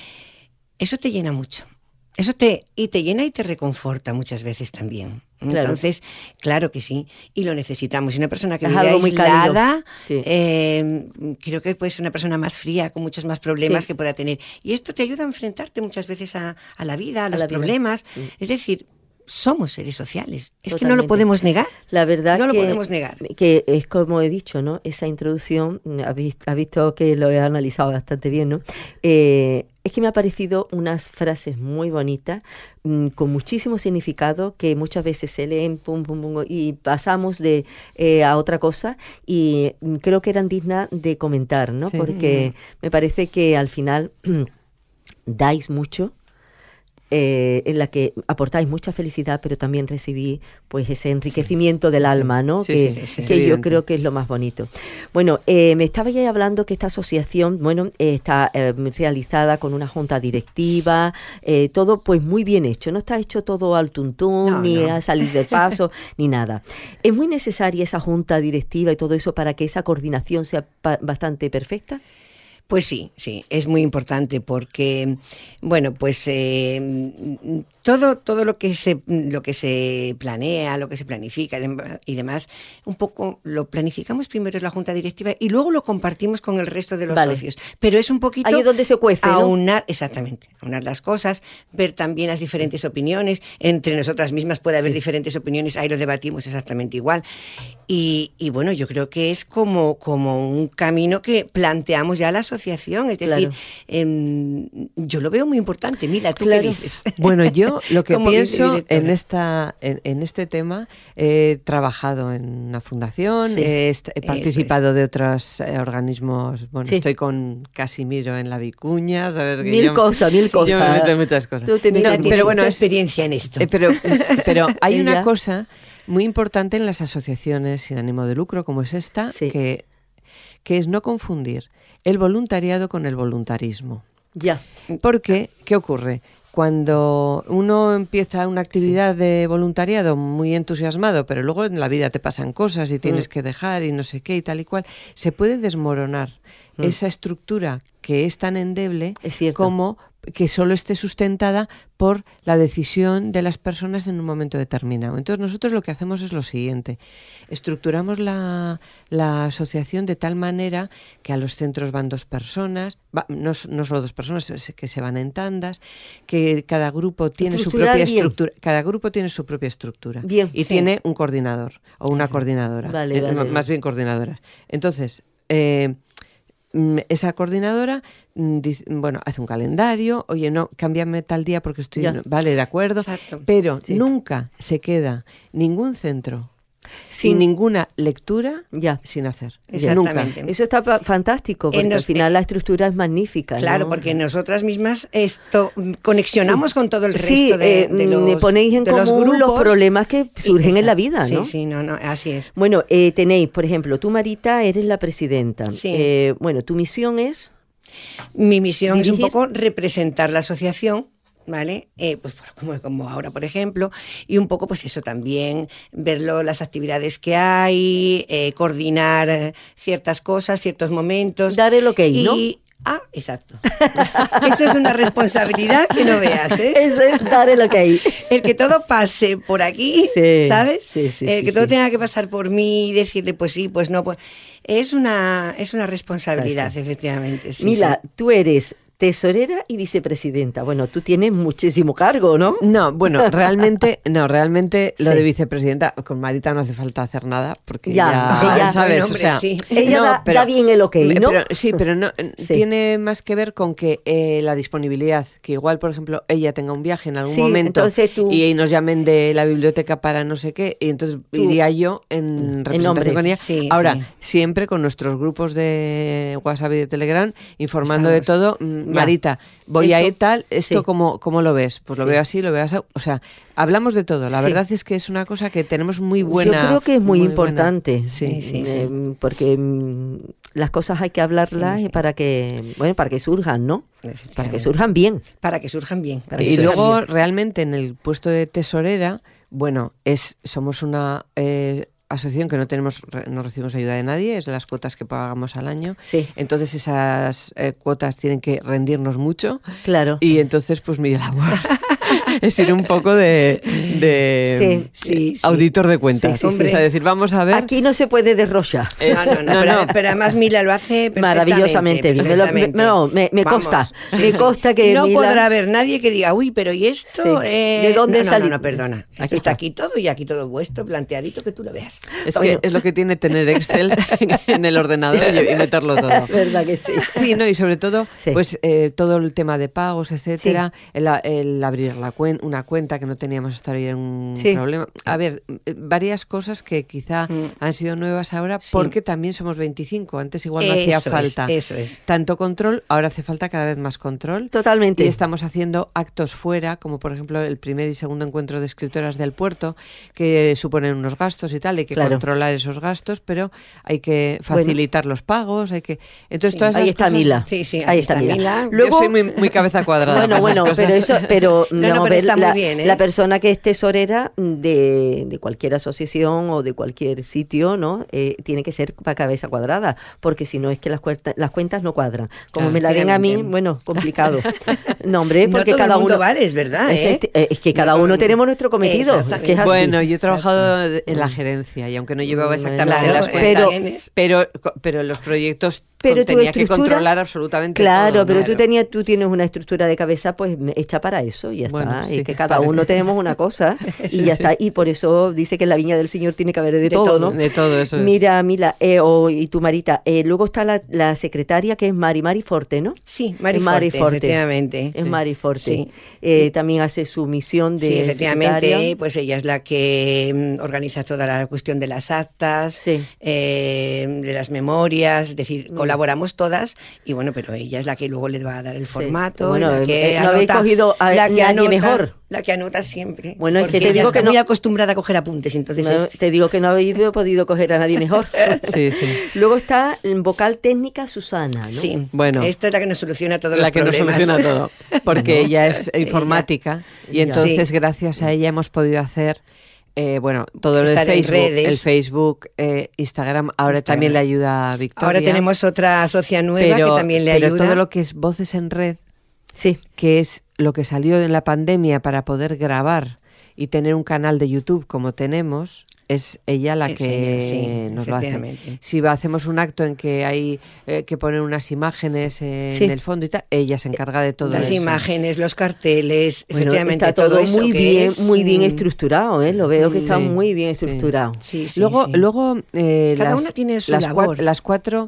Eso te llena mucho. Eso te, y te llena y te reconforta muchas veces también. Claro. Entonces, claro que sí, y lo necesitamos. Y una persona que es vive algo aislada, sí. eh, creo que puede ser una persona más fría, con muchos más problemas sí. que pueda tener. Y esto te ayuda a enfrentarte muchas veces a, a la vida, a, a los problemas. Sí. Es decir, somos seres sociales. Es Totalmente. que no lo podemos negar. La verdad no que, lo podemos negar. Que es como he dicho, ¿no? Esa introducción, ha visto, ha visto que lo he analizado bastante bien, ¿no? Eh, es que me ha parecido unas frases muy bonitas, mmm, con muchísimo significado, que muchas veces se leen pum, pum, pum, y pasamos de eh, a otra cosa, y mmm, creo que eran dignas de comentar, ¿no? Sí. Porque me parece que al final dais mucho. Eh, en la que aportáis mucha felicidad, pero también recibí pues ese enriquecimiento sí, del sí, alma, ¿no? Sí, que sí, sí, sí, que sí, yo creo que es lo más bonito. Bueno, eh, me estaba ya hablando que esta asociación, bueno, eh, está eh, realizada con una junta directiva, eh, todo pues muy bien hecho, no está hecho todo al tuntún, no, ni no. a salir de paso, ni nada. ¿Es muy necesaria esa junta directiva y todo eso para que esa coordinación sea pa- bastante perfecta? Pues sí, sí, es muy importante porque, bueno, pues eh, todo todo lo que se lo que se planea, lo que se planifica y demás, un poco lo planificamos primero en la junta directiva y luego lo compartimos con el resto de los vale. socios. Pero es un poquito ahí es donde se cuece, ¿no? aunar, exactamente, aunar las cosas, ver también las diferentes opiniones, entre nosotras mismas puede haber sí. diferentes opiniones, ahí lo debatimos exactamente igual. Y, y bueno, yo creo que es como, como un camino que planteamos ya la sociedad. Es decir, claro. eh, yo lo veo muy importante. Mila, ¿tú claro. qué dices? Bueno, yo lo que pienso en esta en, en este tema, he trabajado en una fundación, sí, he, he participado es. de otros eh, organismos, bueno, sí. estoy con Casimiro en la Vicuña, ¿sabes? Mil yo, cosas, mil sí, cosas. Yo me meto en muchas cosas. Tú te Mila, no, pero bueno, experiencia en esto. Eh, pero, pero hay una cosa muy importante en las asociaciones sin ánimo de lucro, como es esta, sí. que, que es no confundir el voluntariado con el voluntarismo. Ya. Porque, ¿qué ocurre? Cuando uno empieza una actividad sí. de voluntariado muy entusiasmado, pero luego en la vida te pasan cosas y tienes mm. que dejar y no sé qué y tal y cual, se puede desmoronar mm. esa estructura que es tan endeble como que solo esté sustentada por la decisión de las personas en un momento determinado. Entonces nosotros lo que hacemos es lo siguiente: estructuramos la, la asociación de tal manera que a los centros van dos personas, va, no, no solo dos personas, que se van en tandas, que cada grupo tiene su propia bien. estructura, cada grupo tiene su propia estructura bien, y sí. tiene un coordinador o una sí. coordinadora, vale, eh, vale, más vale. bien coordinadoras. Entonces, eh, esa coordinadora, dice, bueno, hace un calendario, oye, no, cámbiame tal día porque estoy, ya. vale, de acuerdo, Exacto. pero sí. nunca se queda ningún centro sin y ninguna lectura ya. sin hacer. Exactamente. Nunca. Eso está pa- fantástico, porque En los- al final la estructura es magnífica. Claro, ¿no? porque nosotras mismas esto conexionamos Sí. con todo el resto sí, de, eh, de los me ponéis en de los común los, grupos. problemas que surgen Y- en la vida, sí, ¿no? Sí, no, no, así es. Bueno, eh, tenéis, por ejemplo, tú, Marita, eres la presidenta. Sí. Eh, bueno, tu misión es... Mi misión es un dirigir. poco representar la asociación, ¿vale? Eh, pues como, como ahora, por ejemplo, y un poco, pues eso también, verlo, las actividades que hay, eh, coordinar eh, ciertas cosas, ciertos momentos. Dar el ok, y, ¿no? Ah, exacto. Eso es una responsabilidad que no veas, ¿eh? Eso es dar el ok. El que todo pase por aquí, Sí, ¿sabes? sí, sí, El sí, que todo sí. tenga que pasar por mí y decirle, pues sí, pues no, pues es una, es una responsabilidad, Ah, sí. efectivamente. Sí, Mila, sí. tú eres tesorera y vicepresidenta. Bueno, tú tienes muchísimo cargo, ¿no? No, bueno, realmente, no, realmente lo Sí. de vicepresidenta, con Marita no hace falta hacer nada, porque Ya, ya, ella- ¿sabes? Bueno, o hombre, sea, sí. Ella no, da, pero- da bien el ok, ¿no? Pero, sí, pero no Sí. tiene más que ver con que eh, la disponibilidad, que igual, por ejemplo, ella tenga un viaje en algún Sí, momento entonces tú- y nos llamen de la biblioteca para no sé qué, y entonces Tú- iría yo en representación nombre. con ella. Sí, Ahora, sí. siempre con nuestros grupos de WhatsApp y de Telegram, informando Estamos. de todo. Mm, Ya. Marita, voy Esto- a ir tal, esto sí. cómo, cómo lo ves? Pues lo Sí. veo así, lo veo así. O sea, hablamos de todo. La Sí. verdad es que es una cosa que tenemos muy buena. Yo creo que es muy, buena- importante, Sí, sí, eh, porque mm, las cosas hay que hablarlas Sí, sí. y para que, bueno, para que surjan, ¿no? Para que Efectivamente. surjan bien. Para que surjan bien. Para Y Eso es. luego, realmente, en el puesto de tesorera, bueno, es somos una eh, asociación que no tenemos, re- no recibimos ayuda de nadie, es de las cuotas que pagamos al año. Sí, Entonces esas eh, cuotas tienen que rendirnos mucho claro. y entonces pues mi labor es ir un poco de, de Sí, sí, sí. auditor de cuentas. Sí, sí, sí. O sea, decir, vamos a ver. Aquí no se puede derrochar. Eh, No, no, no, no, pero, no. pero además Mila lo hace perfectamente. Maravillosamente bien. Me, lo- me- perfectamente. no, me, me Vamos, consta. sí, me sí. consta que no Mila- podrá haber nadie que diga, uy, pero ¿y esto? Sí. Eh, ¿De dónde no, no, salió? no, no, perdona. Aquí Aquí está. está aquí todo y aquí todo puesto, planteadito, que tú lo veas. Es que Bueno. es lo que tiene tener Excel en el ordenador y, y meterlo todo. ¿Verdad que sí? Sí, no, y sobre todo, Sí. pues eh, todo el tema de pagos, etcétera, el, a- el abrir la cuen- una cuenta que no teníamos hasta ahí era un Sí. problema. A ver, eh, varias cosas que quizá Mm. han sido nuevas ahora Sí. porque también somos veinticinco. Antes igual no hacía Eso es, falta eso es. tanto control, ahora hace falta cada vez más control. Totalmente. Y estamos haciendo actos fuera, como por ejemplo el primer y segundo encuentro de escritoras del puerto, que suponen unos gastos y tal, hay que Claro. controlar esos gastos, pero hay que Bueno. facilitar los pagos, hay que... Entonces Sí, todas Ahí esas está cosas- Mila. Sí, sí, ahí ahí está está Mila. Mila. Luego, Yo soy muy, muy cabeza cuadrada. bueno, para esas bueno, cosas. pero eso, pero No, no, vamos a pero ver, está muy la, bien, ¿eh? la persona que es tesorera de, de cualquier asociación o de cualquier sitio, ¿no? Eh, tiene que ser para cabeza cuadrada, porque si no es que las, cuerta- las cuentas no cuadran. Como Claro, me la den a mí, efectivamente. bueno, complicado. No, hombre, No porque todo cada el mundo uno vale, es verdad, ¿eh? Efecti- eh, Es que cada No todo uno el mundo. tenemos nuestro cometido. Exactamente. Que es así. Bueno, yo he trabajado Exacto. en la gerencia y aunque no llevaba Mm, exactamente claro, las eh, cuentas, pero- pero, pero los proyectos Pero tu tenía que estructura- controlar absolutamente Claro, todo, ¿no? pero tú tenías, tú tienes una estructura de cabeza pues hecha para eso y ya Bueno, está. sí, y que cada parece. uno tenemos una cosa y Sí, ya sí. está. Y por eso dice que en la viña del Señor tiene que haber de, De todo, todo, ¿no? De todo eso es. Mira, Mila, eh, o- y tu Marita, eh, luego está la, la secretaria que es Mari, Mari Forte, ¿no? Sí, Mari Es Mari Forte, Forte. efectivamente. Es Sí. Mari Forte. Sí. Eh, también hace su misión de Sí, efectivamente, secretaria. pues ella es la que mm, organiza toda la cuestión de las actas, Sí. eh, de las memorias, es decir, Mm. colaboramos todas y bueno, pero ella es la que luego le va a dar el formato, Bueno, la que eh, no habéis cogido a la que nadie anota, mejor. la que anota siempre. Bueno, es que porque te ella digo está que muy no- acostumbrada a coger apuntes, entonces No, es- te digo que no habéis podido coger a nadie mejor. Sí, sí. Luego está en vocal técnica Susana, ¿no? sí, Bueno. esta es la que nos soluciona todos La los que nos problemas. soluciona todo, porque Bueno. ella es informática y Ya. entonces Sí. gracias a ella hemos podido hacer eh, bueno, todo lo de Estar en Facebook, redes. el Facebook, eh, Instagram, ahora Instagram. también le ayuda a Victoria. Ahora tenemos otra socia nueva pero, que también le pero ayuda. todo lo que es voces en red, Sí. que es lo que salió en la pandemia para poder grabar y tener un canal de YouTube como tenemos, es ella la Es que ella, sí, nos lo hace. efectivamente. Si va- hacemos un acto en que hay eh, que poner unas imágenes en Sí. el fondo y tal, ella se encarga de todo Las eso. imágenes, los carteles, Bueno, efectivamente está todo, eso muy que bien, es, muy bien mm, estructurado, ¿eh? Lo veo que está Sí, muy bien sí. estructurado. Sí, sí, luego, sí. luego eh, Cada las, una tiene su las, labor. cuat- las cuatro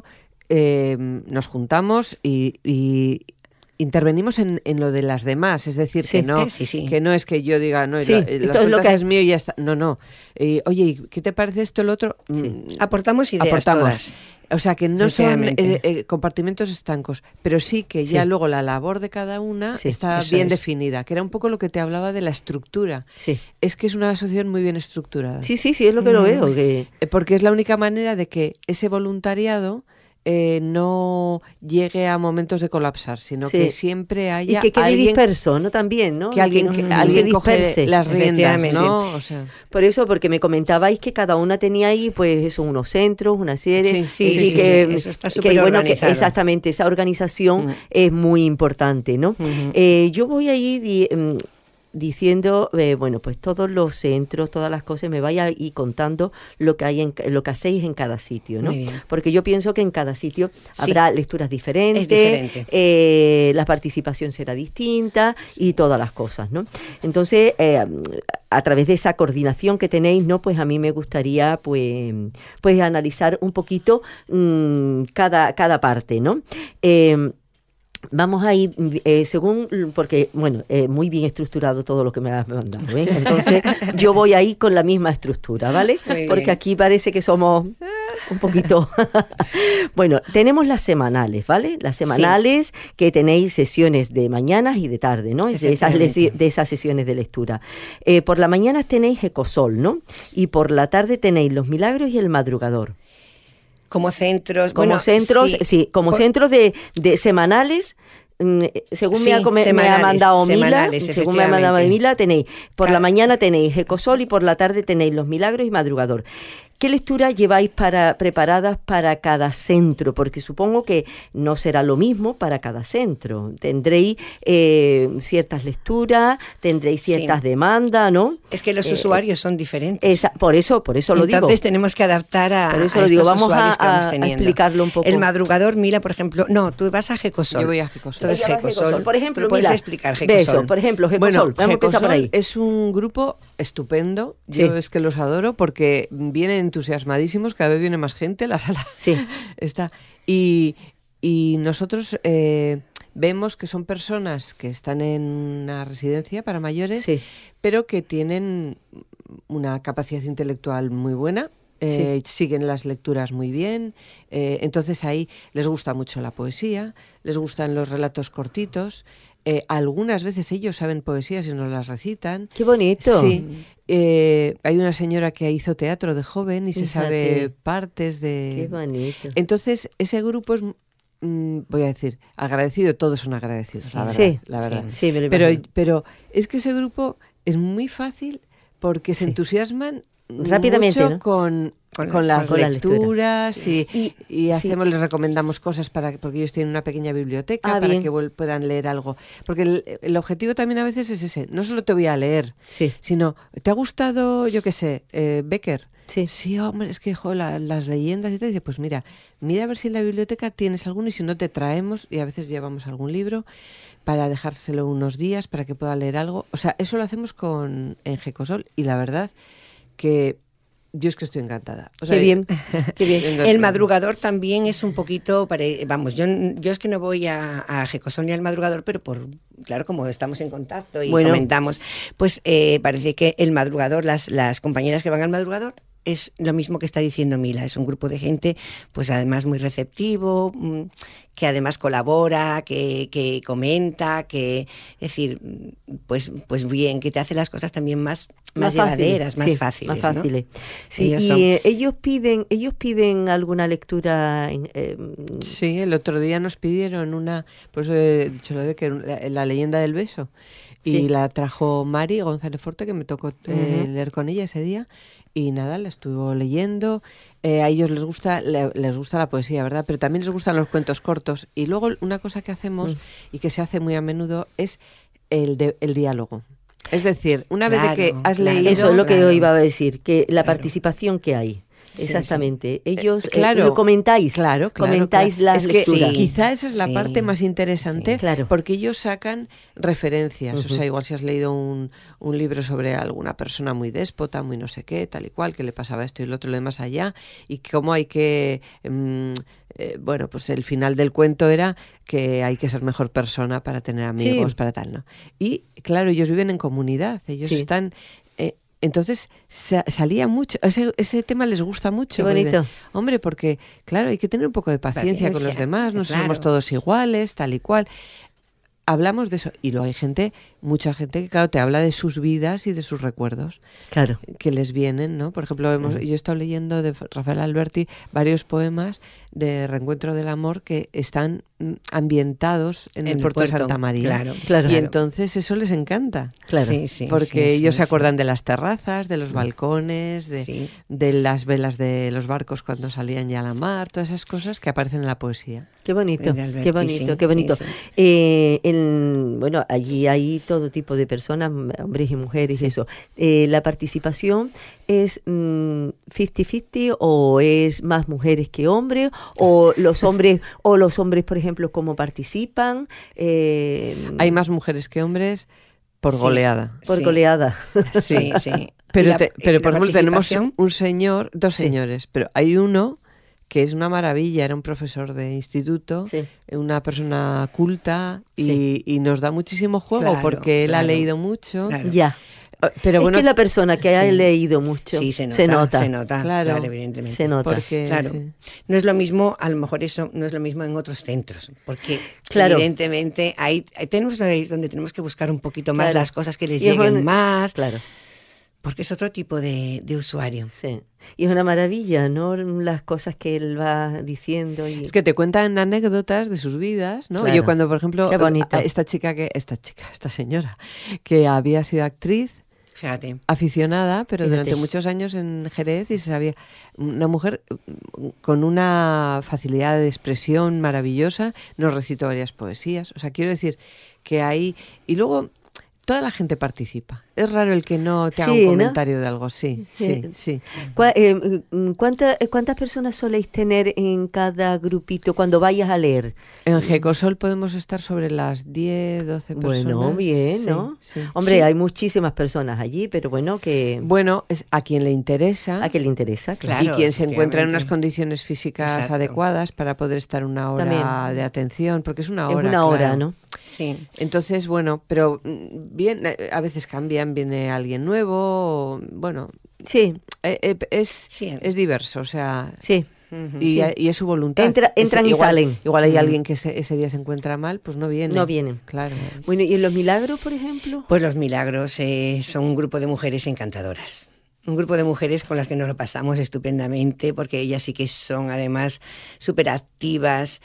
eh, nos juntamos y... y intervenimos en, en lo de las demás, es decir, sí, que no eh, sí, sí. que no es que yo diga, no, sí, lo, esto las es lo que es mío y ya está. No, no. Eh, oye, ¿qué te parece esto, el otro? Sí. Mm, Aportamos ideas aportamos. todas. O sea, que no son eh, eh, compartimentos estancos, pero sí que ya sí. luego la labor de cada una sí, está bien es. definida, que era un poco lo que te hablaba de la estructura. Sí. Es que es una asociación muy bien estructurada. Sí, sí, sí, es lo que mm. lo veo. Que... Porque es la única manera de que ese voluntariado Eh, no llegue a momentos de colapsar, sino sí. que siempre haya y que quede alguien, disperso, ¿no? También, ¿no? Que alguien, que, que, no, alguien se coge disperse las riendas, ¿no? O sea. Por eso, porque me comentabais que cada una tenía ahí, pues, eso, unos centros, una serie. Sí, sí, y sí, que, sí, eso está súper que, bueno, organizado. que exactamente, esa organización mm. es muy importante, ¿no? Mm-hmm. Eh, yo voy a ir... Di, um, diciendo, eh, bueno, pues todos los centros, todas las cosas, me vaya y contando lo que hay en, lo que hacéis en cada sitio, ¿no? Porque yo pienso que en cada sitio sí. habrá lecturas diferentes, es diferente. eh, la participación será distinta sí. y todas las cosas, ¿no? Entonces, eh, a través de esa coordinación que tenéis, ¿no? Pues a mí me gustaría, pues, pues analizar un poquito mmm, cada, cada parte, ¿no? Eh, Vamos a ir, eh, según, porque, bueno, eh, muy bien estructurado todo lo que me has mandado, ¿eh? Entonces, yo voy ahí con la misma estructura, ¿vale? Porque aquí parece que somos un poquito... Bueno, tenemos las semanales, ¿vale? Las semanales sí. que tenéis sesiones de mañanas y de tarde, ¿no? De esas, de esas sesiones de lectura. Eh, por la mañana tenéis Ecosol, ¿no? Y por la tarde tenéis Los Milagros y El Madrugador. Como centros, como bueno, centros, sí, sí como por... centros de, de semanales, según sí, me, ha, me, me ha mandado Mila, según me ha mandado Mila, tenéis, por Cada... la mañana tenéis Ecosol y por la tarde tenéis Los Milagros y Madrugador. ¿Qué lectura lleváis para, preparadas para cada centro? Porque supongo que no será lo mismo para cada centro. Tendréis eh, ciertas lecturas, tendréis ciertas sí. demandas, ¿no? Es que los eh, usuarios son diferentes. Esa, por eso, por eso lo Entonces, digo. Entonces tenemos que adaptar a, por eso a lo estos digo. Vamos usuarios a, que vamos a teniendo. explicarlo un poco. El Madrugador, Mila, por ejemplo, no, tú vas a Gecosol. Yo voy a Gecosol. Entonces Gecosol. Por ejemplo, puedes Mila, explicar Gecosol. Beso, por ejemplo, Gecosol. Bueno, vamos a empezar por ahí. Es un grupo estupendo. Sí. Yo es que los adoro porque vienen entusiasmadísimos, cada vez viene más gente, la sala sí. está. Y, y nosotros eh, vemos que son personas que están en una residencia para mayores, sí. pero que tienen una capacidad intelectual muy buena. Eh, sí. Siguen las lecturas muy bien, eh, entonces ahí les gusta mucho la poesía, les gustan los relatos cortitos, eh, algunas veces ellos saben poesías y nos las recitan. ¡Qué bonito! Sí, eh, hay una señora que hizo teatro de joven y Fíjate. se sabe partes de... ¡Qué bonito! Entonces ese grupo es... voy a decir, agradecido, todos son agradecidos, sí, la verdad. Sí, la verdad. Sí, sí, pero, pero es que ese grupo es muy fácil porque se sí. entusiasman rápidamente, mucho ¿no? con, con, con las con lecturas la sí. y, y hacemos, sí. les recomendamos cosas para porque ellos tienen una pequeña biblioteca ah, para bien. que puedan leer algo. Porque el, el objetivo también a veces es ese, no solo te voy a leer, sí. sino, ¿te ha gustado, yo qué sé, eh, Becker? Sí. sí, hombre, es que jo, la, las leyendas y tal, dice, pues mira, mira a ver si en la biblioteca tienes alguno y si no te traemos y a veces llevamos algún libro para dejárselo unos días para que pueda leer algo. O sea, eso lo hacemos con en Gecosol y la verdad que yo es que estoy encantada. O sea, qué bien, qué bien. El Madrugador también es un poquito, pare... vamos, yo, yo es que no voy a, a Gecosol ni al Madrugador, pero por claro, como estamos en contacto y bueno. comentamos, pues eh, parece que el Madrugador, las, las compañeras que van al Madrugador, es lo mismo que está diciendo Mila, es un grupo de gente, pues además muy receptivo, que además colabora, que, que comenta, que, es decir, pues, pues bien, que te hace las cosas también más, más, más llevaderas, más sí, fáciles. Más fáciles. ¿no? Sí, ellos y son... eh, ellos piden, ellos piden alguna lectura. En, eh, sí, el otro día nos pidieron una, pues he dicho lo de que la, la leyenda del beso. Y sí. la trajo Mari González Forte, que me tocó eh, uh-huh. leer con ella ese día. Y nada, la estuvo leyendo. Eh, a ellos les gusta le, les gusta la poesía, ¿verdad? Pero también les gustan los cuentos cortos. Y luego una cosa que hacemos, uh-huh. y que se hace muy a menudo, es el, de, el diálogo. Es decir, una claro, vez de que has claro, leído... Eso es lo que claro. yo iba a decir, que la claro. participación que hay. Sí, Exactamente. sí. Ellos eh, claro, eh, lo comentáis, claro, claro, comentáis claro. las es que lecturas. Sí, quizá esa es la sí, parte más interesante, sí, claro. porque ellos sacan referencias. Uh-huh. O sea, igual si has leído un, un libro sobre alguna persona muy déspota, muy no sé qué, tal y cual, que le pasaba esto y lo otro, lo de más allá, y cómo hay que um, eh, bueno, pues el final del cuento era que hay que ser mejor persona para tener amigos, sí. para tal, ¿no? Y claro, ellos viven en comunidad, ellos sí. están... Eh, entonces sa- salía mucho, ese, ese tema les gusta mucho. Qué bonito. Porque, hombre, porque claro, hay que tener un poco de paciencia, paciencia con los demás, no claro. somos todos iguales, tal y cual. Hablamos de eso. Y luego hay gente, mucha gente que, claro, te habla de sus vidas y de sus recuerdos. Claro. Que les vienen, ¿no? Por ejemplo, hemos, mm. yo he estado leyendo de Rafael Alberti varios poemas de Reencuentro del Amor que están ambientados en, en el, el puerto, puerto de Santa María. Claro, claro. Y entonces eso les encanta. Claro. Sí, sí, porque sí, ellos sí, se acuerdan sí. de las terrazas, de los balcones, de, sí. de las velas de los barcos cuando salían ya a la mar, todas esas cosas que aparecen en la poesía. Qué bonito, Alberti, qué bonito, sí, qué bonito. Sí, sí. Eh, en, bueno, allí hay todo tipo de personas, hombres y mujeres sí. y eso. Eh, ¿La participación es mmm, cincuenta cincuenta o es más mujeres que hombres? ¿O los hombres, o los hombres, por ejemplo, cómo participan? Eh, hay más mujeres que hombres por sí, goleada. Por sí. goleada. Sí, sí. Pero, la, te, pero por ejemplo, tenemos un señor, dos sí. señores, pero hay uno que es una maravilla, era un profesor de instituto, sí. una persona culta y, sí. y nos da muchísimo juego claro, porque él claro, ha leído mucho. Claro. Ya. Pero es bueno, que la persona que sí. ha leído mucho sí, se nota, se nota, se nota claro, claro, evidentemente. Se nota. Porque, claro. Sí. No es lo mismo, a lo mejor eso no es lo mismo en otros centros, porque claro. evidentemente ahí, ahí tenemos ahí donde tenemos que buscar un poquito más claro. las cosas que les y lleguen es, más. Claro. Porque es otro tipo de, de usuario. Sí. Y es una maravilla, ¿no? Las cosas que él va diciendo. Y... Es que te cuentan anécdotas de sus vidas, ¿no? Claro. Yo cuando, por ejemplo, Qué bonito. esta chica que, esta chica, esta señora, que había sido actriz, Fíjate. aficionada, pero Fíjate. durante muchos años en Jerez y se sabía, una mujer con una facilidad de expresión maravillosa, nos recitó varias poesías. O sea, quiero decir que hay... Y luego... Toda la gente participa. Es raro el que no te haga sí, un comentario ¿no? de algo. Sí, sí, sí. sí. ¿Cu eh, ¿cuánta, ¿Cuántas personas soléis tener en cada grupito cuando vayas a leer? En Gecosol podemos estar sobre las diez, doce personas. Bueno, bien, sí, ¿no? Sí. Hombre, sí. hay muchísimas personas allí, pero bueno, que... Bueno, es a quien le interesa. A quien le interesa, claro. Y quien se encuentra en unas condiciones físicas Exacto. adecuadas para poder estar una hora También. de atención, porque es una hora. Es una hora, claro. ¿no? Sí. Entonces, bueno, pero bien, a veces cambian, viene alguien nuevo, bueno, sí, es, sí. es diverso, o sea, sí. y, sí. y es su voluntad. Entra, entran es, y igual, salen. Igual hay mm. alguien que ese, ese día se encuentra mal, pues no viene. No vienen. Claro. Bueno, ¿y en los milagros, por ejemplo? Pues los milagros eh, son un grupo de mujeres encantadoras. Un grupo de mujeres con las que nos lo pasamos estupendamente, porque ellas sí que son además súper activas,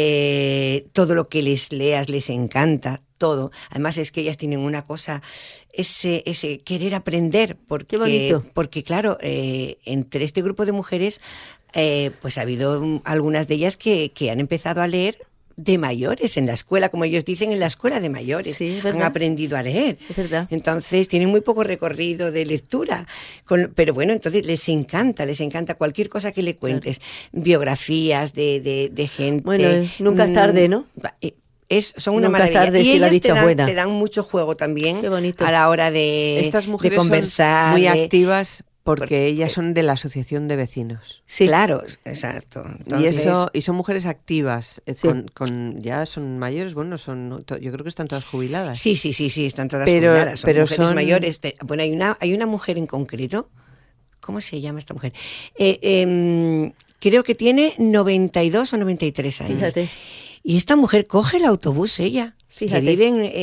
eh, todo lo que les leas les encanta, todo. Además es que ellas tienen una cosa, ese, ese querer aprender, porque, Qué bonito. porque claro, eh, entre este grupo de mujeres, eh, pues ha habido algunas de ellas que, que han empezado a leer de mayores, en la escuela, como ellos dicen, en la escuela de mayores. Sí, han aprendido a leer. Es verdad. Entonces tienen muy poco recorrido de lectura. Con, pero bueno, entonces les encanta, les encanta cualquier cosa que le cuentes. Claro. Biografías de, de, de gente. Bueno, nunca es tarde, ¿no? Es, son una nunca maravilla. Tarde, y si ellas la dicha te, dan, buena. te dan mucho juego también. Qué bonito. A la hora de, Estas mujeres de conversar. Son muy de, activas. Porque, porque ellas eh, son de la asociación de vecinos. Sí, claro, exacto. Entonces, y eso y son mujeres activas, eh, sí. con, con ya son mayores, bueno, son yo creo que están todas jubiladas. Sí, sí, sí, sí, están todas pero, jubiladas. Son pero mujeres son... mayores. De, bueno, hay una hay una mujer en concreto. ¿Cómo se llama esta mujer? Eh, eh, creo que tiene noventa y dos o noventa y tres años. Fíjate. Y esta mujer coge el autobús, ella, Fíjate. que vive en, eh,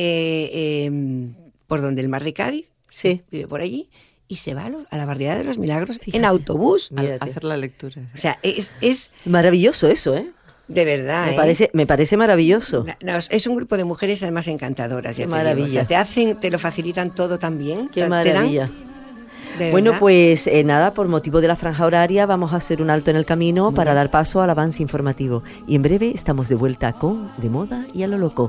eh, por donde el mar de Cádiz, sí. vive por allí. Y se va a, los, a la barriada de los Milagros. Fíjate. En autobús. A, a hacer la lectura. O sea, es, es... Maravilloso eso, ¿eh? De verdad, me ¿eh? parece Me parece maravilloso. No, es un grupo de mujeres además encantadoras. Qué ya maravilla. O sea, te hacen, te lo facilitan todo también. Qué te, maravilla. Te dan, bueno, verdad. pues eh, nada, por motivo de la franja horaria vamos a hacer un alto en el camino para dar paso al avance informativo. Y en breve estamos de vuelta con De Moda y a lo Loco.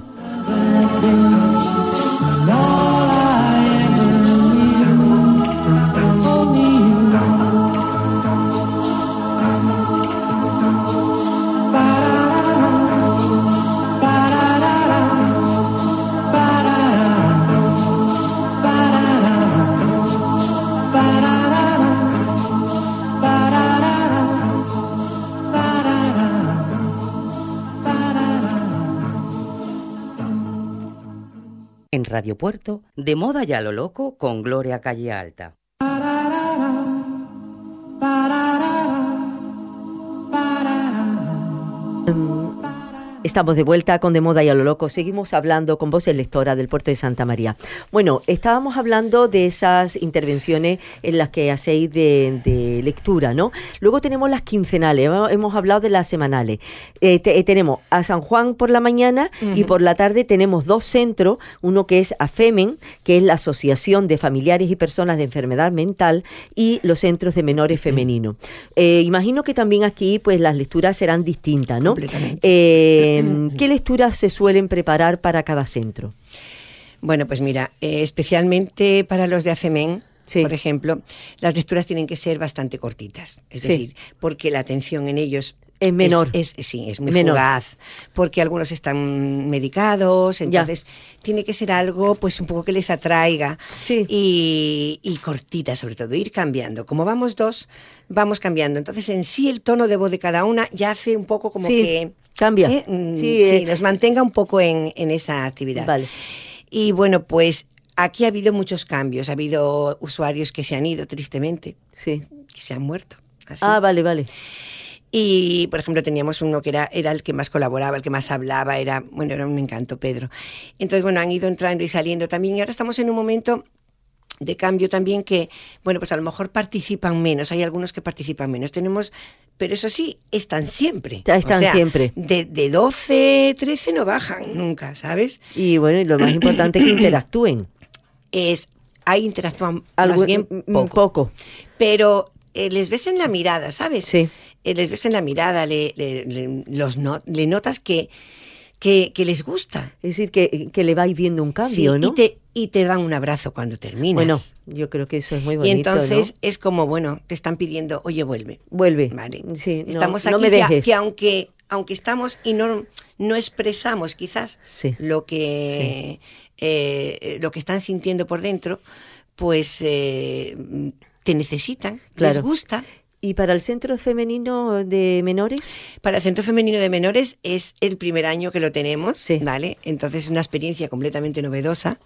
en Radio Puerto, De moda y a lo loco con Gloria Calle Alta. Estamos de vuelta con De moda y a lo loco. Seguimos hablando con Voces Lectoras del Puerto de Santa María. Bueno, estábamos hablando de esas intervenciones en las que hacéis de, de lectura, ¿no? Luego tenemos las quincenales, hemos hablado de las semanales. Eh, te, eh, tenemos a San Juan por la mañana uh-huh. y por la tarde tenemos dos centros, uno que es AFEMEN, que es la Asociación de Familiares y Personas de Enfermedad Mental, y los centros de menores femeninos. Eh, imagino que también aquí pues las lecturas serán distintas, ¿no? Completamente. Eh, ¿Qué lecturas se suelen preparar para cada centro? Bueno, pues mira, eh, especialmente para los de AFEMEN, sí. por ejemplo, las lecturas tienen que ser bastante cortitas. Es sí. decir, porque la atención en ellos es menor. Es, es, sí, es muy menor. fugaz, porque algunos están medicados, entonces ya. tiene que ser algo pues un poco que les atraiga sí. y, y cortita sobre todo, ir cambiando. Como vamos dos, vamos cambiando. Entonces en sí el tono de voz de cada una ya hace un poco como sí. que... Cambia. ¿Eh? Sí, sí eh. nos mantenga un poco en, en esa actividad. Vale. Y bueno, pues aquí ha habido muchos cambios. Ha habido usuarios que se han ido, tristemente. Sí. Que se han muerto. Así. Ah, vale, vale. Y, por ejemplo, teníamos uno que era, era el que más colaboraba, el que más hablaba, era, bueno, era un encanto, Pedro. Entonces, bueno, han ido entrando y saliendo también. Y ahora estamos en un momento de cambio también que, bueno, pues a lo mejor participan menos. Hay algunos que participan menos. Tenemos... Pero eso sí, están siempre. Están o sea, siempre. De, de doce, trece no bajan nunca, ¿sabes? Y bueno, y lo más importante es que interactúen. Es, ahí interactúan Algo, más bien poco. poco. Pero eh, les ves en la mirada, ¿sabes? Sí. Eh, les ves en la mirada, le, le, le, los no, le notas que, que, que les gusta. Es decir, que, que le vais viendo un cambio, sí, ¿no? Y te, y te dan un abrazo cuando terminas. Bueno, yo creo que eso es muy bonito, y entonces ¿no? es como, bueno, te están pidiendo, oye, vuelve. Vuelve. Vale. Sí, no, estamos aquí no me dejes. Que, que aunque, aunque estamos y no, no expresamos quizás sí. lo que sí. eh, lo que están sintiendo por dentro, pues eh, te necesitan, claro. les gusta. ¿Y para el Centro Femenino de Menores? Para el Centro Femenino de Menores es el primer año que lo tenemos, sí. ¿vale? Entonces es una experiencia completamente novedosa.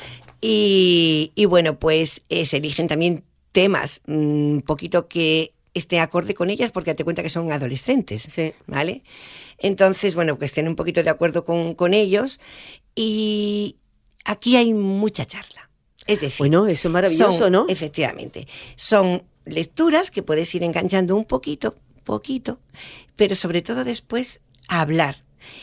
Y, y bueno, pues eh, se eligen también temas un mmm, poquito que esté acorde con ellas, porque te cuenta que son adolescentes, sí. ¿vale? Entonces, bueno, que estén un poquito de acuerdo con, con ellos. Y aquí hay mucha charla. Es decir, bueno, eso es maravilloso, son, ¿no? Efectivamente. Son lecturas que puedes ir enganchando un poquito, poquito, pero sobre todo después hablar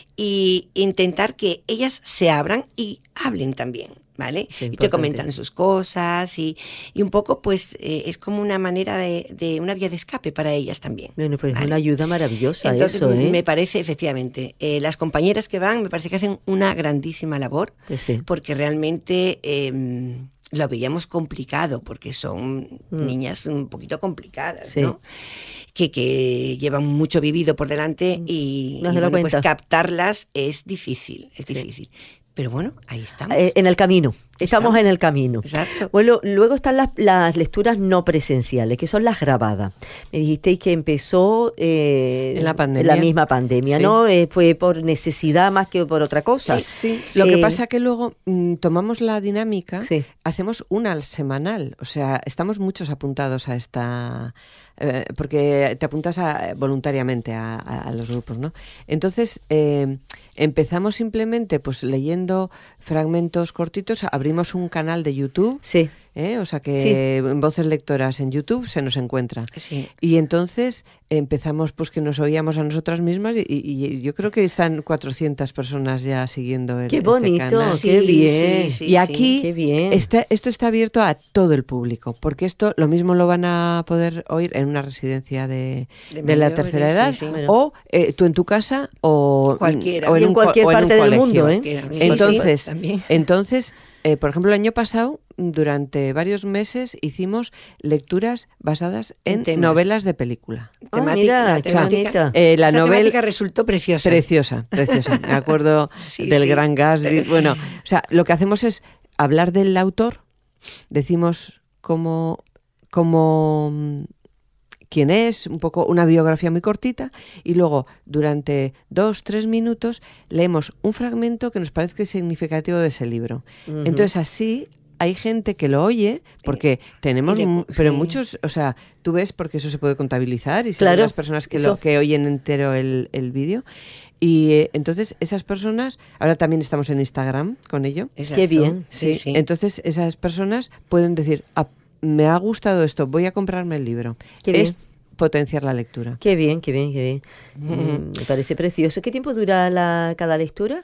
y intentar que ellas se abran y hablen también, ¿vale? Sí, y te comentan sus cosas y, y un poco pues eh, es como una manera de, de una vía de escape para ellas también. Bueno, pues ¿vale? Una ayuda maravillosa. Entonces, eso, ¿eh? me parece, efectivamente, eh, las compañeras que van me parece que hacen una grandísima labor, pues sí. porque realmente eh, lo veíamos complicado, porque son mm. niñas un poquito complicadas, sí. ¿no? Que, que llevan mucho vivido por delante y, no y bueno, pues cuenta. captarlas es difícil, es sí. difícil. Pero bueno, ahí estamos. Eh, en el camino. Estamos, estamos en el camino. Exacto. Bueno, luego están las, las lecturas no presenciales, que son las grabadas. Me dijisteis que empezó eh, en la pandemia. La misma pandemia, sí. ¿no? Eh, fue por necesidad más que por otra cosa. Sí, sí. Lo eh, que pasa es que luego mm, tomamos la dinámica, sí. hacemos una al semanal. O sea, estamos muchos apuntados a esta... Eh, porque te apuntas a, voluntariamente a, a, a los grupos, ¿no? Entonces, eh, empezamos simplemente pues leyendo fragmentos cortitos, abrimos un canal de YouTube, sí. ¿eh? O sea que sí. en Voces Lectoras en YouTube se nos encuentra. Sí. Y entonces empezamos pues que nos oíamos a nosotras mismas y, y yo creo que están cuatrocientas personas ya siguiendo el, qué este bonito, canal. qué sí, bien. Sí, sí, y aquí qué bien. Está, esto está abierto a todo el público, porque esto lo mismo lo van a poder oír en una residencia de, de, de la tercera edad, sí, sí. o eh, tú en tu casa o, Cualquiera. o en, y en un, cualquier o en parte un del colegio. mundo, ¿eh? Sí, entonces, sí, entonces eh, por ejemplo, el año pasado, durante varios meses, hicimos lecturas basadas en, en novelas de película. Ah, mira, la temática, eh, la esa novela temática resultó preciosa. Preciosa, preciosa. Me acuerdo sí, del sí. Gran Gatsby. Bueno, o sea, lo que hacemos es hablar del autor, decimos cómo, cómo, quién es, un poco una biografía muy cortita, y luego durante dos, tres minutos leemos un fragmento que nos parece significativo de ese libro. Uh-huh. Entonces así hay gente que lo oye, porque tenemos, le, pero sí. muchos, o sea, tú ves, porque eso se puede contabilizar, y son claro, las personas que, lo, que oyen entero el, el vídeo. Y eh, entonces esas personas, ahora también estamos en Instagram con ello. Exacto. Qué bien. Sí, sí, sí. Entonces esas personas pueden decir, ah, me ha gustado esto, voy a comprarme el libro. Qué es bien. Potenciar la lectura. Qué bien, qué bien, qué bien. Mm, me parece precioso. ¿Qué tiempo dura la, cada lectura?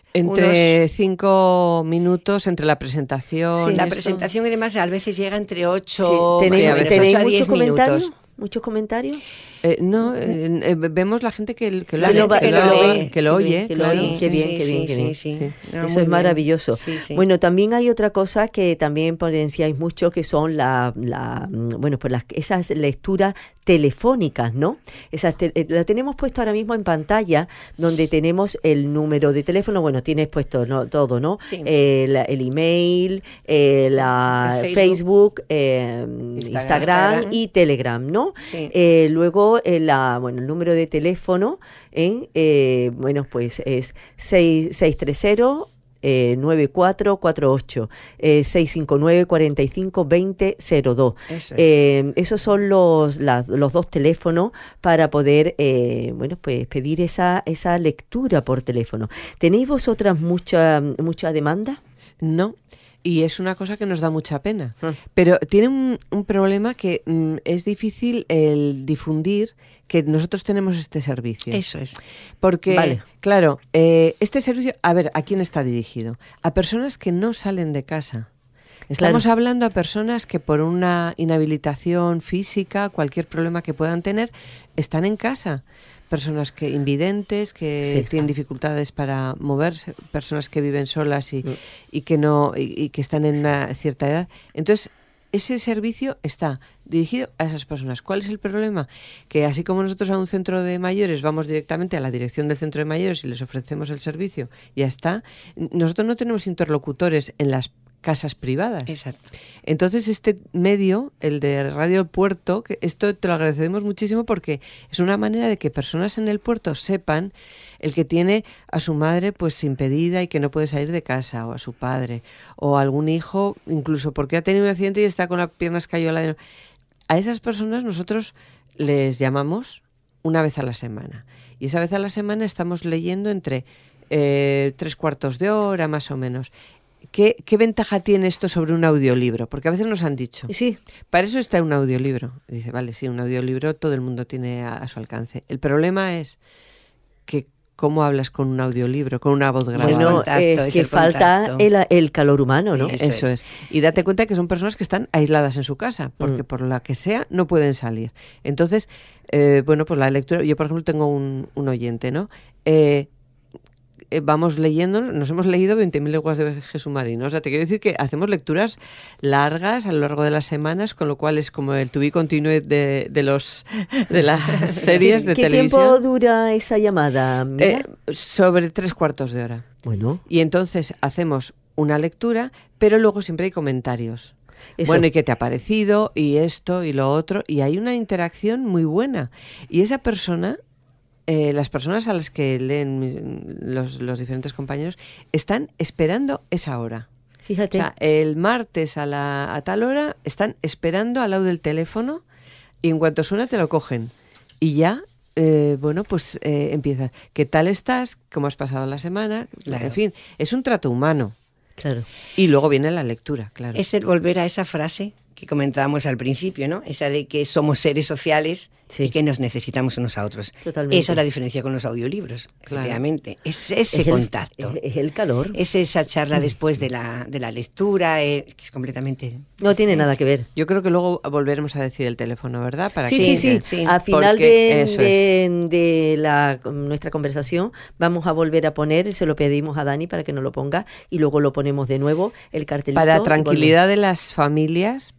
Entre Unos... cinco minutos entre la presentación. Sí, la esto. presentación y demás a veces llega entre ocho, sí. ¿Tenéis, sí, a veces ¿tenéis ocho a muchos comentarios? minutos. ¿Muchos comentarios? Eh, no, eh, eh, vemos la gente que, que, la lo, gente, que, que, lo, lo, ve, que lo oye. Que lo claro. oye. Qué bien, sí, qué bien, sí, qué bien. Sí, qué bien. sí, sí. No, Eso es maravilloso. Sí, sí. Bueno, también hay otra cosa que también potenciáis mucho, que son la, la bueno, pues las, esas lecturas telefónicas, ¿no? Esas te, la tenemos puesto ahora mismo en pantalla, donde tenemos el número de teléfono, bueno, tienes puesto no, todo, ¿no? Sí. Eh, la, el email, eh, la el Facebook, Facebook eh, Instagram, Instagram, Instagram y Telegram, ¿no? Sí. Eh, luego eh, la, bueno, el número de teléfono, ¿eh? Eh, bueno, pues es seis tres cero Eh, nueve cuatro cuatro ocho, eh, seis cinco nueve, cuatro cinco, dos cero cero dos. Eso es. eh, esos son los, la, los dos teléfonos para poder eh, bueno, pues pedir esa, esa lectura por teléfono. ¿Tenéis vosotras mucha, mucha demanda? No. Y es una cosa que nos da mucha pena. Uh. Pero tiene un, un problema que mm, es difícil el difundir que nosotros tenemos este servicio. Eso es. Porque, vale. claro, eh, este servicio, a ver, ¿a quién está dirigido? A personas que no salen de casa. Estamos claro. hablando a personas que por una inhabilitación física, cualquier problema que puedan tener, están en casa. Personas que invidentes, que sí. tienen dificultades para moverse, personas que viven solas y, mm. y que no y, y que están en una cierta edad. Entonces, ese servicio está dirigido a esas personas. ¿Cuál es el problema? Que así como nosotros a un centro de mayores vamos directamente a la dirección del centro de mayores y les ofrecemos el servicio, ya está, nosotros no tenemos interlocutores en las casas privadas. Exacto. Entonces este medio, el de Radio El Puerto, que esto te lo agradecemos muchísimo porque es una manera de que personas en el puerto sepan, el que tiene a su madre pues impedida y que no puede salir de casa, o a su padre, o a algún hijo, incluso porque ha tenido un accidente y está con las piernas escayolas. A esas personas nosotros les llamamos una vez a la semana. Y esa vez a la semana estamos leyendo entre eh, tres cuartos de hora más o menos. ¿Qué, ¿Qué ventaja tiene esto sobre un audiolibro? Porque a veces nos han dicho, sí, para eso está un audiolibro. Y dice, vale, sí, un audiolibro todo el mundo tiene a, a su alcance. El problema es que cómo hablas con un audiolibro, con una voz grabada. Bueno, contacto, eh, que falta el, el calor humano, ¿no? Eso, eso es. es. Y date cuenta que son personas que están aisladas en su casa, porque mm. por la que sea no pueden salir. Entonces, eh, bueno, pues la lectura, yo por ejemplo tengo un, un oyente, ¿no? Eh, Eh, vamos leyendo, nos hemos leído veinte mil leguas de viaje submarino. O sea, te quiero decir que hacemos lecturas largas a lo largo de las semanas, con lo cual es como el to be continued de, de, los, de las series de ¿Qué televisión. ¿Qué tiempo dura esa llamada? Eh, sobre tres cuartos de hora. Bueno. Y entonces hacemos una lectura, pero luego siempre hay comentarios. Eso. Bueno, ¿y qué te ha parecido? Y esto y lo otro. Y hay una interacción muy buena. Y esa persona... Eh, las personas a las que leen mis, los, los diferentes compañeros están esperando esa hora. Fíjate. O sea, el martes a, la, a tal hora están esperando al lado del teléfono y en cuanto suena te lo cogen. Y ya, eh, bueno, pues eh, empiezas. ¿Qué tal estás? ¿Cómo has pasado la semana? Claro. En fin, es un trato humano. Claro. Y luego viene la lectura, claro. Es el volver a esa frase que comentábamos al principio, ¿no? Esa de que somos seres sociales sí. y que nos necesitamos unos a otros. Totalmente. Esa es la diferencia con los audiolibros, claro. Efectivamente. Es ese es contacto. El, es el calor. Es esa charla después de la, de la lectura, eh, que es completamente... No tiene nada que ver. Yo creo que luego volveremos a decir el teléfono, ¿verdad? Para sí, que... sí, sí, sí. Al final de, de, de la, nuestra conversación vamos a volver a poner, se lo pedimos a Dani para que nos lo ponga y luego lo ponemos de nuevo, el cartelito. Para tranquilidad de las familias,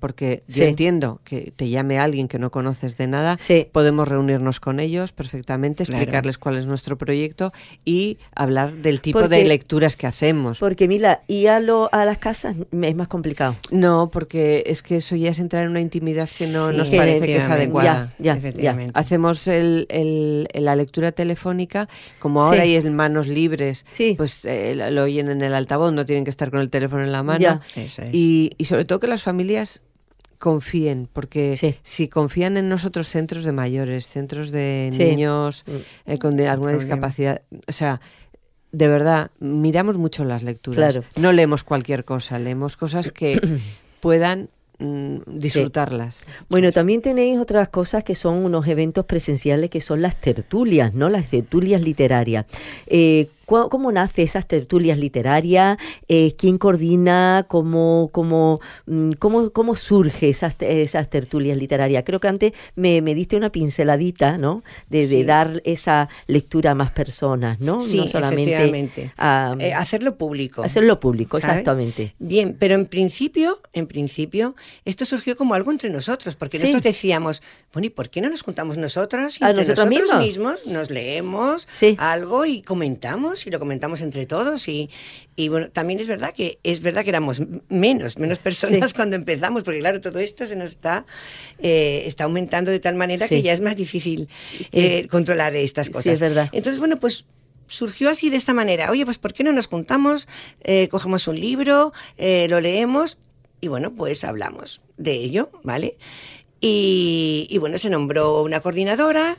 porque sí. yo entiendo que te llame alguien que no conoces de nada, sí. podemos reunirnos con ellos perfectamente, explicarles claro. cuál es nuestro proyecto y hablar del tipo porque, de lecturas que hacemos. Porque mira, ¿y a, lo, a las casas es más complicado? No, porque es que eso ya es entrar en una intimidad que no sí, nos parece que es adecuada. Ya, ya, ya. Hacemos el, el, la lectura telefónica, como ahora sí. hay en manos libres, sí. pues eh, lo oyen en el altavoz, no tienen que estar con el teléfono en la mano. Ya. Eso es. Y, y sobre todo que las familias confíen, porque sí. si confían en nosotros, centros de mayores, centros de sí. niños eh, con de alguna discapacidad, o sea, de verdad, miramos mucho las lecturas. Claro. No leemos cualquier cosa, leemos cosas que puedan mm, disfrutarlas. Sí. Bueno, también tenéis otras cosas que son unos eventos presenciales que son las tertulias, ¿no? Las tertulias literarias. Eh, ¿Cómo nace esas tertulias literarias? Eh, ¿Quién coordina? ¿Cómo, cómo, cómo, cómo surge esas, esas tertulias literarias? Creo que antes me, me diste una pinceladita, ¿no? De, de sí. dar esa lectura a más personas, ¿no? Sí, no solamente efectivamente. A, eh, hacerlo público. Hacerlo público, ¿sabes? Exactamente. Bien, pero en principio, en principio, esto surgió como algo entre nosotros, porque sí. nosotros decíamos, bueno, ¿y por qué no nos juntamos nosotras? Y ¿A entre nosotros, nosotros mismos? mismos nos leemos sí. algo y comentamos y lo comentamos entre todos y, y bueno, también es verdad que es verdad que éramos menos, menos personas sí. cuando empezamos, porque claro, todo esto se nos está eh, está aumentando de tal manera sí. que ya es más difícil eh, sí. controlar estas cosas. Sí, es verdad. Entonces, bueno, pues surgió así de esta manera. Oye, pues ¿por qué no nos juntamos? Eh, cogemos un libro, eh, lo leemos y bueno, pues hablamos de ello, ¿vale? Y, y bueno, se nombró una coordinadora,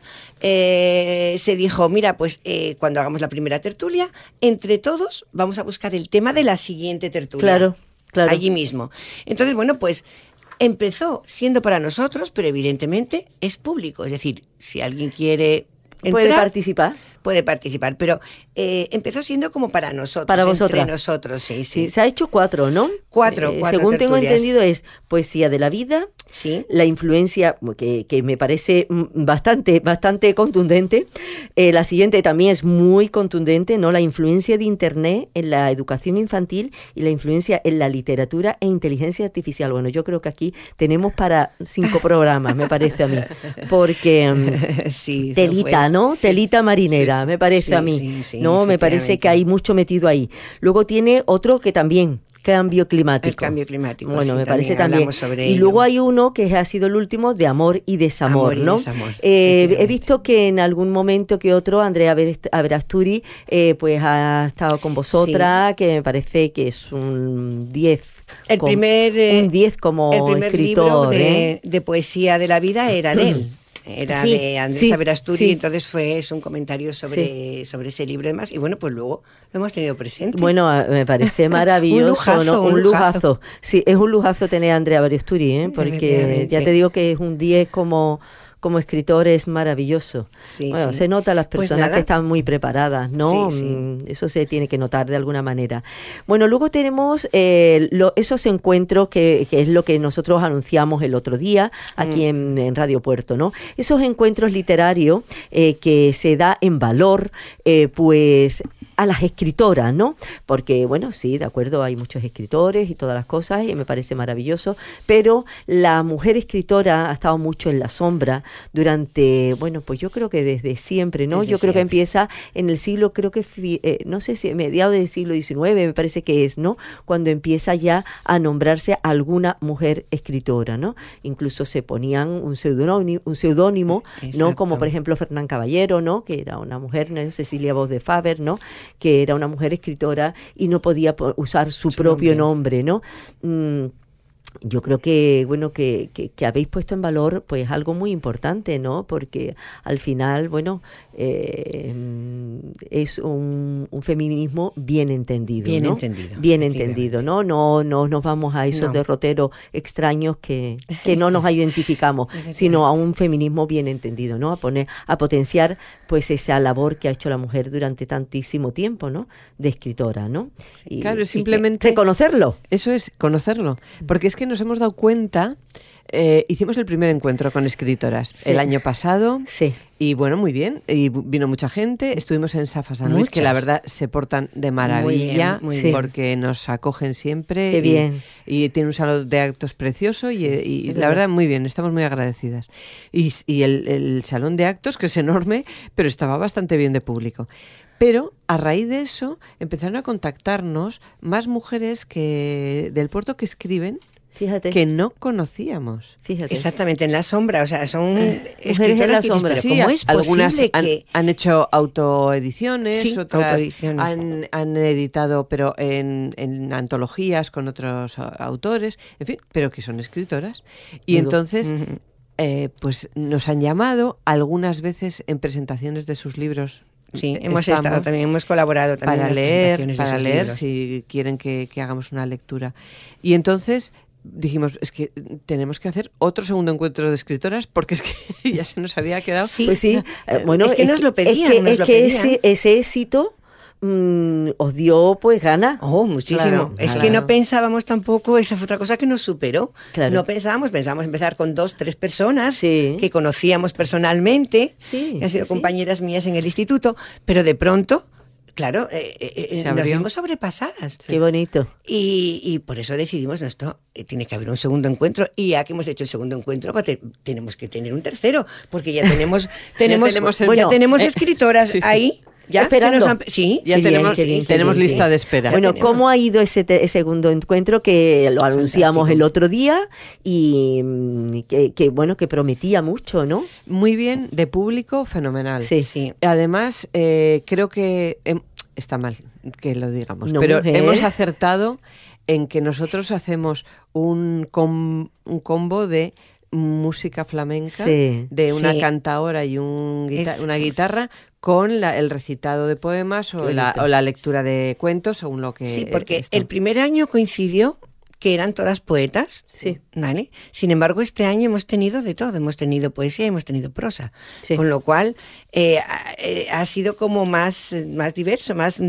eh, se dijo, mira, pues eh, cuando hagamos la primera tertulia, entre todos vamos a buscar el tema de la siguiente tertulia. Claro, claro. Allí mismo. Entonces, bueno, pues empezó siendo para nosotros, pero evidentemente es público. Es decir, si alguien quiere entrar, puede participar. Puede participar, pero eh, empezó siendo como para nosotros. Para vosotras. Entre nosotros, sí, sí. sí. Se ha hecho cuatro, ¿no? Cuatro, eh, cuatro Según tertulias. tengo entendido es poesía de la vida, sí. la influencia, que, que me parece bastante, bastante contundente. Eh, la siguiente también es muy contundente, ¿no? La influencia de Internet en la educación infantil y la influencia en la literatura e inteligencia artificial. Bueno, yo creo que aquí tenemos para cinco programas, me parece a mí, porque um, sí, telita, fue, ¿no? Sí. Telita marinera. Me parece sí, a mí, sí, sí, ¿no? Me parece que hay mucho metido ahí. Luego tiene otro que también, cambio climático. El cambio climático, bueno, sí, me parece también. Sobre y ello. Luego hay uno que ha sido el último de amor y desamor, amor y ¿no? Desamor, eh, he visto que en algún momento que otro, Andrea Averasturi, eh, pues ha estado con vosotras, sí. que me parece que es un diez. El con, primer, eh, un diez como el primer escritor. libro de, ¿eh? de poesía de la vida era de él. Era sí, de Andrés sí, Averasturi, sí. entonces fue es un comentario sobre, sí. sobre ese libro y demás, y bueno, pues luego lo hemos tenido presente. Bueno, me parece maravilloso, un lujazo, ¿no? Un, un lujazo. lujazo. Sí, es un lujazo tener a Andrea Averasturi, ¿eh? Porque ya te digo que es un diez como... como escritor es maravilloso. Sí, bueno, sí. se nota las personas pues que están muy preparadas, ¿no? Sí, sí. Eso se tiene que notar de alguna manera. Bueno, luego tenemos eh, lo, esos encuentros que, que es lo que nosotros anunciamos el otro día aquí mm. en, en Radio Puerto, ¿no? Esos encuentros literarios eh, que se da en valor, eh, pues... a las escritoras, ¿no? Porque, bueno, sí, de acuerdo, hay muchos escritores y todas las cosas, y me parece maravilloso, pero la mujer escritora ha estado mucho en la sombra durante, bueno, pues yo creo que desde siempre, ¿no? Desde yo creo siempre. que empieza en el siglo, creo que, eh, no sé si mediados del siglo diecinueve, me parece que es, ¿no? Cuando empieza ya a nombrarse alguna mujer escritora, ¿no? Incluso se ponían un seudónimo, un seudónimo, ¿no? Como por ejemplo Fernán Caballero, ¿no? Que era una mujer, ¿no? Cecilia Voz de Faber, ¿no? Que era una mujer escritora y no podía usar su, su propio nombre, nombre ¿no? Mm, yo creo que, bueno, que, que, que habéis puesto en valor pues algo muy importante, ¿no? Porque al final, bueno, eh, es un, un feminismo bien entendido, bien ¿no? entendido. Bien entendido, ¿no? No, no nos vamos a esos no. derroteros extraños que, que no nos identificamos, sino a un feminismo bien entendido, ¿no? A poner, a potenciar pues esa labor que ha hecho la mujer durante tantísimo tiempo, ¿no? De escritora, ¿no? Y, claro, simplemente reconocerlo. Eso es, conocerlo. Porque es que nos hemos dado cuenta eh, hicimos el primer encuentro con escritoras sí. el año pasado. Sí. Y bueno, muy bien. Y vino mucha gente. Estuvimos en Safa San Luis, que la verdad se portan de maravilla, muy bien, muy porque bien. Nos acogen siempre. Qué y, bien. Y tiene un salón de actos precioso y, y la verdad muy bien, estamos muy agradecidas. Y, y el, el salón de actos, que es enorme, pero estaba bastante bien de público. Pero a raíz de eso empezaron a contactarnos más mujeres que del puerto que escriben. Fíjate. Que no conocíamos. Fíjate. Exactamente, en la sombra, o sea, son eh, escritoras en la que sombra. dices, Sí, ¿cómo es algunas posible han, que han hecho autoediciones, sí, otras autoediciones. Han, han editado, pero en, en antologías con otros autores, en fin, pero que son escritoras. Y Digo, entonces, uh-huh. eh, pues nos han llamado algunas veces en presentaciones de sus libros. Sí, hemos Estamos, estado también, hemos colaborado también para en las leer, presentaciones para de sus leer libros. Si quieren que, que hagamos una lectura. Y entonces dijimos, es que tenemos que hacer otro segundo encuentro de escritoras porque es que ya se nos había quedado. Sí, pues sí. Eh, bueno, es que es nos que, lo pedían. Es que, nos es lo que pedían. Ese, ese éxito mmm, os dio pues ganas. Oh, muchísimo. Claro, es claro. que no pensábamos tampoco, esa fue otra cosa que nos superó. Claro. No pensábamos, pensábamos empezar con dos, tres personas sí. que conocíamos personalmente, sí, que han sido sí. compañeras mías en el instituto, pero de pronto. Claro, eh, eh, nos vimos sobrepasadas. Qué bonito. Y, y por eso decidimos, no, esto eh, tiene que haber un segundo encuentro. Y ya que hemos hecho el segundo encuentro, pues te, tenemos que tener un tercero, porque ya tenemos, tenemos, ya tenemos, el, bueno, ya tenemos eh, escritoras sí, sí. ahí. ¿Ya? Esperando. Han, sí, ya sí, tenemos, bien, bien, tenemos bien, lista sí. de espera. Bueno, tenemos. ¿cómo ha ido ese, te, ese segundo encuentro que lo anunciamos Fantástico. el otro día y mm, que, que bueno, que prometía mucho, ¿no? Muy bien, de público, fenomenal. Sí, sí. Además, eh, creo que eh, está mal que lo digamos, no, pero mujer. hemos acertado en que nosotros hacemos un, com, un combo de música flamenca, sí, de una sí. cantaora y un guita es, una guitarra con la, el recitado de poemas o la, o la lectura de cuentos, según lo que... Sí, porque esto. el primer año coincidió que eran todas poetas, sí. ¿vale? Sin embargo, este año hemos tenido de todo, hemos tenido poesía, hemos tenido prosa, sí. con lo cual eh, eh, ha sido como más, más diverso, más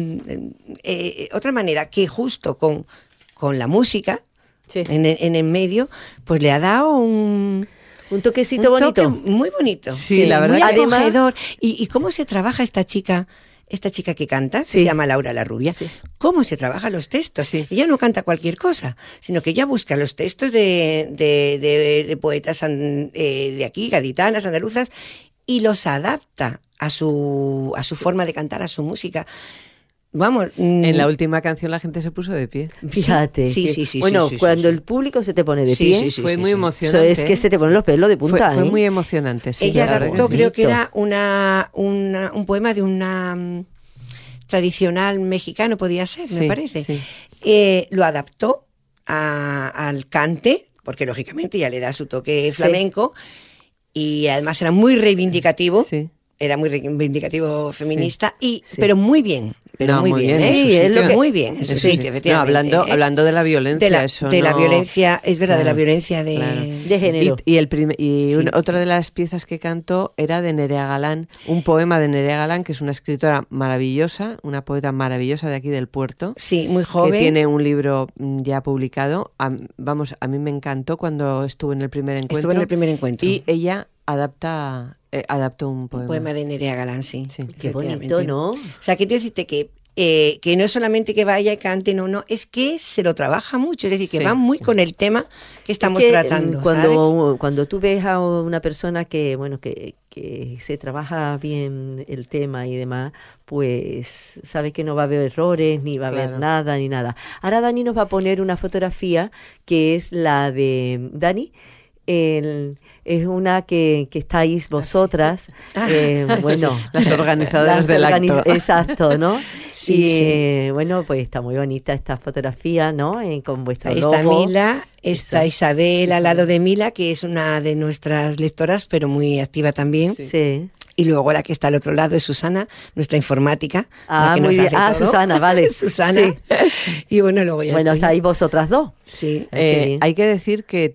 eh, otra manera que justo con, con la música sí. en, en el medio, pues le ha dado un... Un toquecito un toque bonito. Muy bonito. Sí, sí, la verdad. Muy Además, acogedor. ¿Y, ¿Y cómo se trabaja esta chica? Esta chica que canta, sí. se llama Laura la Rubia, sí. ¿Cómo se trabajan los textos? Sí. Ella no canta cualquier cosa, sino que ella busca los textos de, de, de, de poetas eh, de aquí, gaditanas, andaluzas, y los adapta a su, a su forma de cantar, a su música. Vamos. Mmm, en la última canción la gente se puso de pie. Fíjate. Sí, que, sí, sí. Bueno, sí, sí, cuando sí, el público se te pone de sí, pie, sí, sí, fue sí, muy sí. emocionante. Eso es que se te ponen los pelos de punta. Fue, fue ¿eh? muy emocionante. Sí, ella adaptó, que creo que era una, una, un poema de una um, tradicional mexicano, podía ser, sí, me parece. Sí. Eh, lo adaptó a, al cante, porque lógicamente ya le da su toque flamenco, sí. Y además era muy reivindicativo. Sí. Era muy reivindicativo feminista, sí, y sí. pero muy bien, pero no, muy, muy bien, bien, ¿eh? Sí, es lo que, muy bien, eso sí, sí. que efectivamente. No, hablando, ¿eh? hablando de la violencia, de la, eso de no... la violencia, es verdad, claro, de la violencia de, claro. de género. Y, y, el prim y sí. una, otra de las piezas que cantó era de Nerea Galán, un poema de Nerea Galán, que es una escritora maravillosa, una poeta maravillosa de aquí del puerto. Sí, muy joven. Que tiene un libro ya publicado. A, vamos, a mí me encantó cuando estuve en el primer encuentro. Estuve en el primer encuentro. Y ella adapta... Eh, adaptó un poema. Un poema de Nerea Galán, sí. sí. Qué bonito, ¿no? O sea, quiero decirte que, eh, que no es solamente que vaya y cante, no, no, es que se lo trabaja mucho, es decir, que sí. va muy con el tema que estamos es que, tratando. Cuando, ¿sabes? cuando tú ves a una persona que, bueno, que, que se trabaja bien el tema y demás, pues sabes que no va a haber errores, ni va a claro. haber nada, ni nada. Ahora Dani nos va a poner una fotografía que es la de Dani. El, es una que, que estáis vosotras, ah, eh, bueno, sí, las organizadoras las del organiz acto. Exacto, ¿no? Sí, y sí. eh, bueno, pues está muy bonita esta fotografía, ¿no? Eh, con vuestro Ahí logo. está Mila, está Eso. Isabel Eso. al lado de Mila, que es una de nuestras lectoras, pero muy activa también. Sí. sí. Y luego la que está al otro lado es Susana, nuestra informática. Ah, la que muy nos bien. hace Ah, todo. Susana, vale. Susana. Sí. Y bueno, luego ya Bueno, estoy. estáis vosotras dos. Sí. Eh, hay que decir que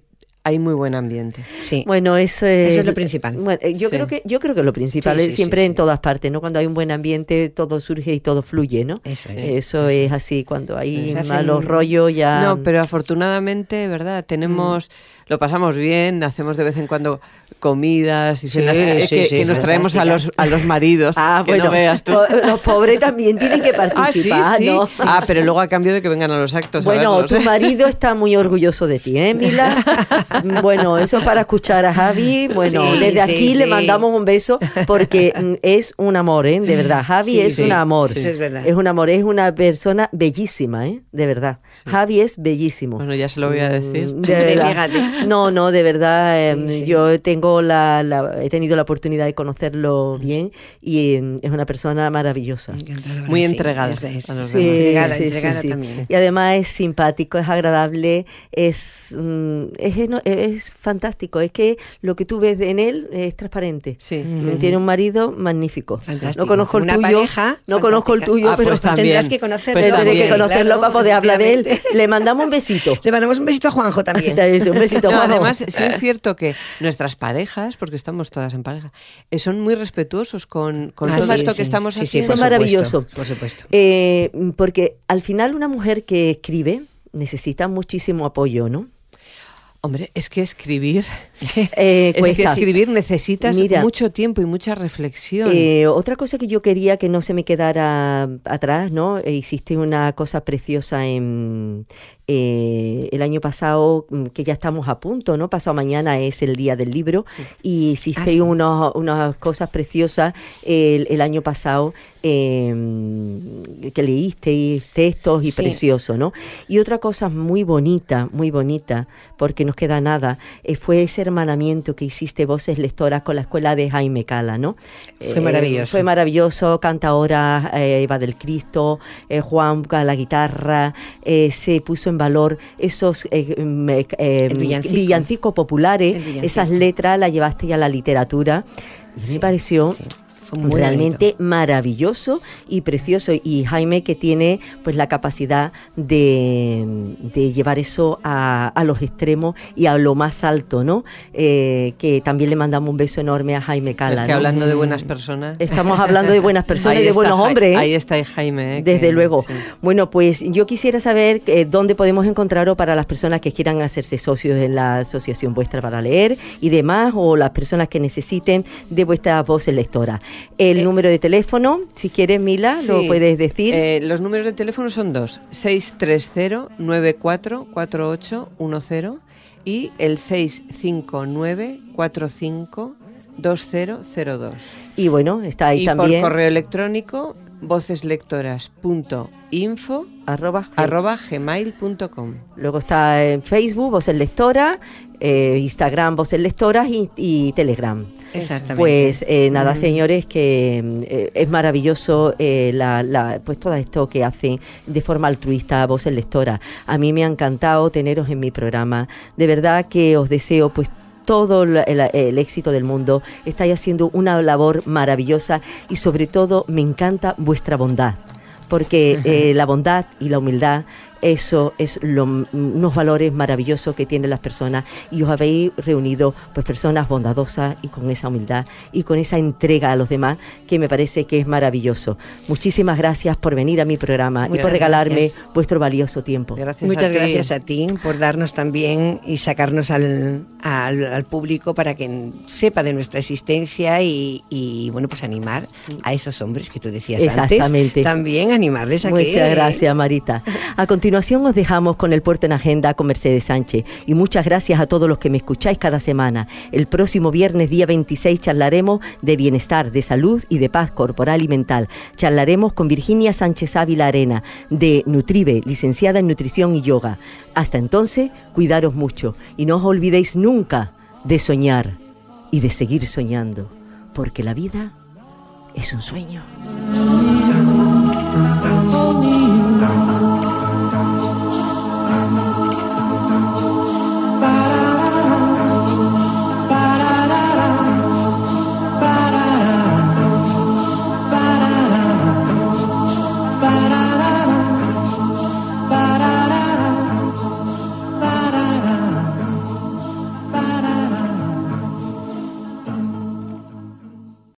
hay muy buen ambiente. Sí. Bueno, eso es, eso es lo principal. Bueno, yo Sí. creo que yo creo que lo principal Sí, es sí, siempre sí, en sí. todas partes, ¿no? Cuando hay un buen ambiente todo surge y todo fluye, ¿no? Eso es. Eso Eso es así. Cuando hay Se hacen- malos rollos ya. No, pero afortunadamente, ¿verdad? Tenemos, Mm. lo pasamos bien, hacemos de vez en cuando comidas y Sí, cenas eh, sí, que, sí, que nos traemos a los, a los maridos. Ah, que bueno, no veas tú. po- los pobres también tienen que Ah, sí, participar, sí. ¿no? Ah, pero luego a cambio de que vengan a los actos. a Bueno, verlos, tu ¿eh? marido está muy orgulloso de ti, ¿eh, Mila? Bueno, eso para escuchar a Javi. Bueno, Sí, desde sí, aquí le sí. mandamos un beso porque mm, es un amor, ¿eh? De verdad, Javi Sí, es sí, un amor. eso es verdad. Es un amor, es una persona bellísima, ¿eh? De verdad. Javi es bellísimo. Bueno, ya se lo voy a decir. Mm, De verdad. Fíjate. No, no, de verdad, eh, Sí, sí. yo tengo la, la- he tenido la oportunidad de conocerlo bien y eh, es una persona maravillosa. Encantadora, Muy sí, entregada esa es. a los Sí, demás. Entregada, sí, sí, entregada sí. también. Y además es simpático, es agradable, es, mm, es, eno- es fantástico. Es que lo que tú ves en él es transparente. Sí. Mm, Tiene un marido magnífico. Fantástico. No conozco el Una tuyo, pareja no conozco el fantástica. tuyo, Ah, pero pues Pues también. tendrás que conocerlo. Pues pero tendré que también, conocerlo claro, para poder hablar de él. efectivamente. Le mandamos un besito. Le mandamos un besito a Juanjo también. Eso, un besito, No, Juanjo. además, sí es cierto que nuestras parejas, porque estamos todas en pareja, eh, son muy respetuosos con, con Ah, todo sí, esto sí, que estamos sí, sí, haciendo. Eso por es supuesto, maravilloso. por supuesto. Eh, porque al final una mujer que escribe necesita muchísimo apoyo, ¿no? Hombre, es que escribir, Eh, es que cuesta. escribir necesitas Mira, mucho tiempo y mucha reflexión. Eh, otra cosa que yo quería que no se me quedara atrás, ¿no? Eh, hiciste una cosa preciosa en eh, el año pasado, mm, que ya estamos a punto, ¿no? Pasado mañana es el día del libro y hiciste Ah, sí. unos- unas cosas preciosas el, el año pasado eh, que leíste y textos y Sí. precioso, ¿no? Y otra cosa muy bonita, muy bonita, porque nos queda nada, eh, fue ese hermanamiento que hiciste Voces Lectoras con la escuela de Jaime Cala, ¿no? Fue maravilloso. Fue maravilloso, canta ahora eh, Eva del Cristo, eh, Juan a la guitarra, eh, se puso en valor esos eh, mm, eh, eh, El villancico. villancicos populares, El villancico. esas letras las llevaste ya a la literatura y a mí me pareció sí. Fue muy realmente bonito. maravilloso y precioso, y Jaime que tiene pues la capacidad de, de llevar eso a, a los extremos y a lo más alto, ¿no? Eh, que también le mandamos un beso enorme a Jaime Cala, es que ¿no? hablando de buenas personas. Estamos hablando de buenas personas Ahí y de está buenos Jai- hombres, ¿eh? Ahí está Jaime. ¿eh? Desde que- luego. sí. Bueno, pues yo quisiera saber eh, dónde podemos encontraros para las personas que quieran hacerse socios en la asociación vuestra para leer y demás, o las personas que necesiten de vuestras voces lectoras. El Eh, número de teléfono, si quieres, Mila, lo Sí. puedes decir. Eh, los números de teléfono son dos, seis tres cero nueve cuatro cuatro ocho uno cero y el seis cinco nueve cuatro cinco dos cero cero dos. Y bueno, está ahí Y también. por correo electrónico voceslectoras.info Arroba, arroba gmail punto com. Luego está en Facebook, Voces Lectoras, eh, Instagram, Voces Lectoras y, y Telegram. Exactamente. Pues eh, nada, señores, que eh, es maravilloso eh, la, la, pues todo esto que hacen de forma altruista Voces Lectoras. A mí me ha encantado teneros en mi programa. De verdad que os deseo pues todo el, el- el éxito del mundo. Estáis haciendo una labor maravillosa y sobre todo me encanta vuestra bondad. Porque eh, la bondad y la humildad, eso es lo, unos valores maravillosos que tienen las personas, y os habéis reunido pues personas bondadosas y con esa humildad y con esa entrega a los demás, que me parece que es maravilloso. Muchísimas gracias por venir a mi programa y Muchas por regalarme gracias. vuestro valioso tiempo. Gracias Muchas a ti. gracias a ti por darnos también y sacarnos al, al, al público para que sepa de nuestra existencia y, y, bueno, pues animar a esos hombres que tú decías Exactamente. antes. También animarles a que... Muchas gracias, Marita. A continuación os dejamos con el Puerto en Agenda con Mercedes Sánchez. Y muchas gracias a todos los que me escucháis cada semana. El próximo viernes, día veintiséis, charlaremos de bienestar, de salud y de paz corporal y mental. Charlaremos con Virginia Sánchez Ávila Arena, de Nutribe, licenciada en nutrición y yoga. Hasta entonces, cuidaros mucho y no os olvidéis nunca de soñar y de seguir soñando, porque la vida es un sueño.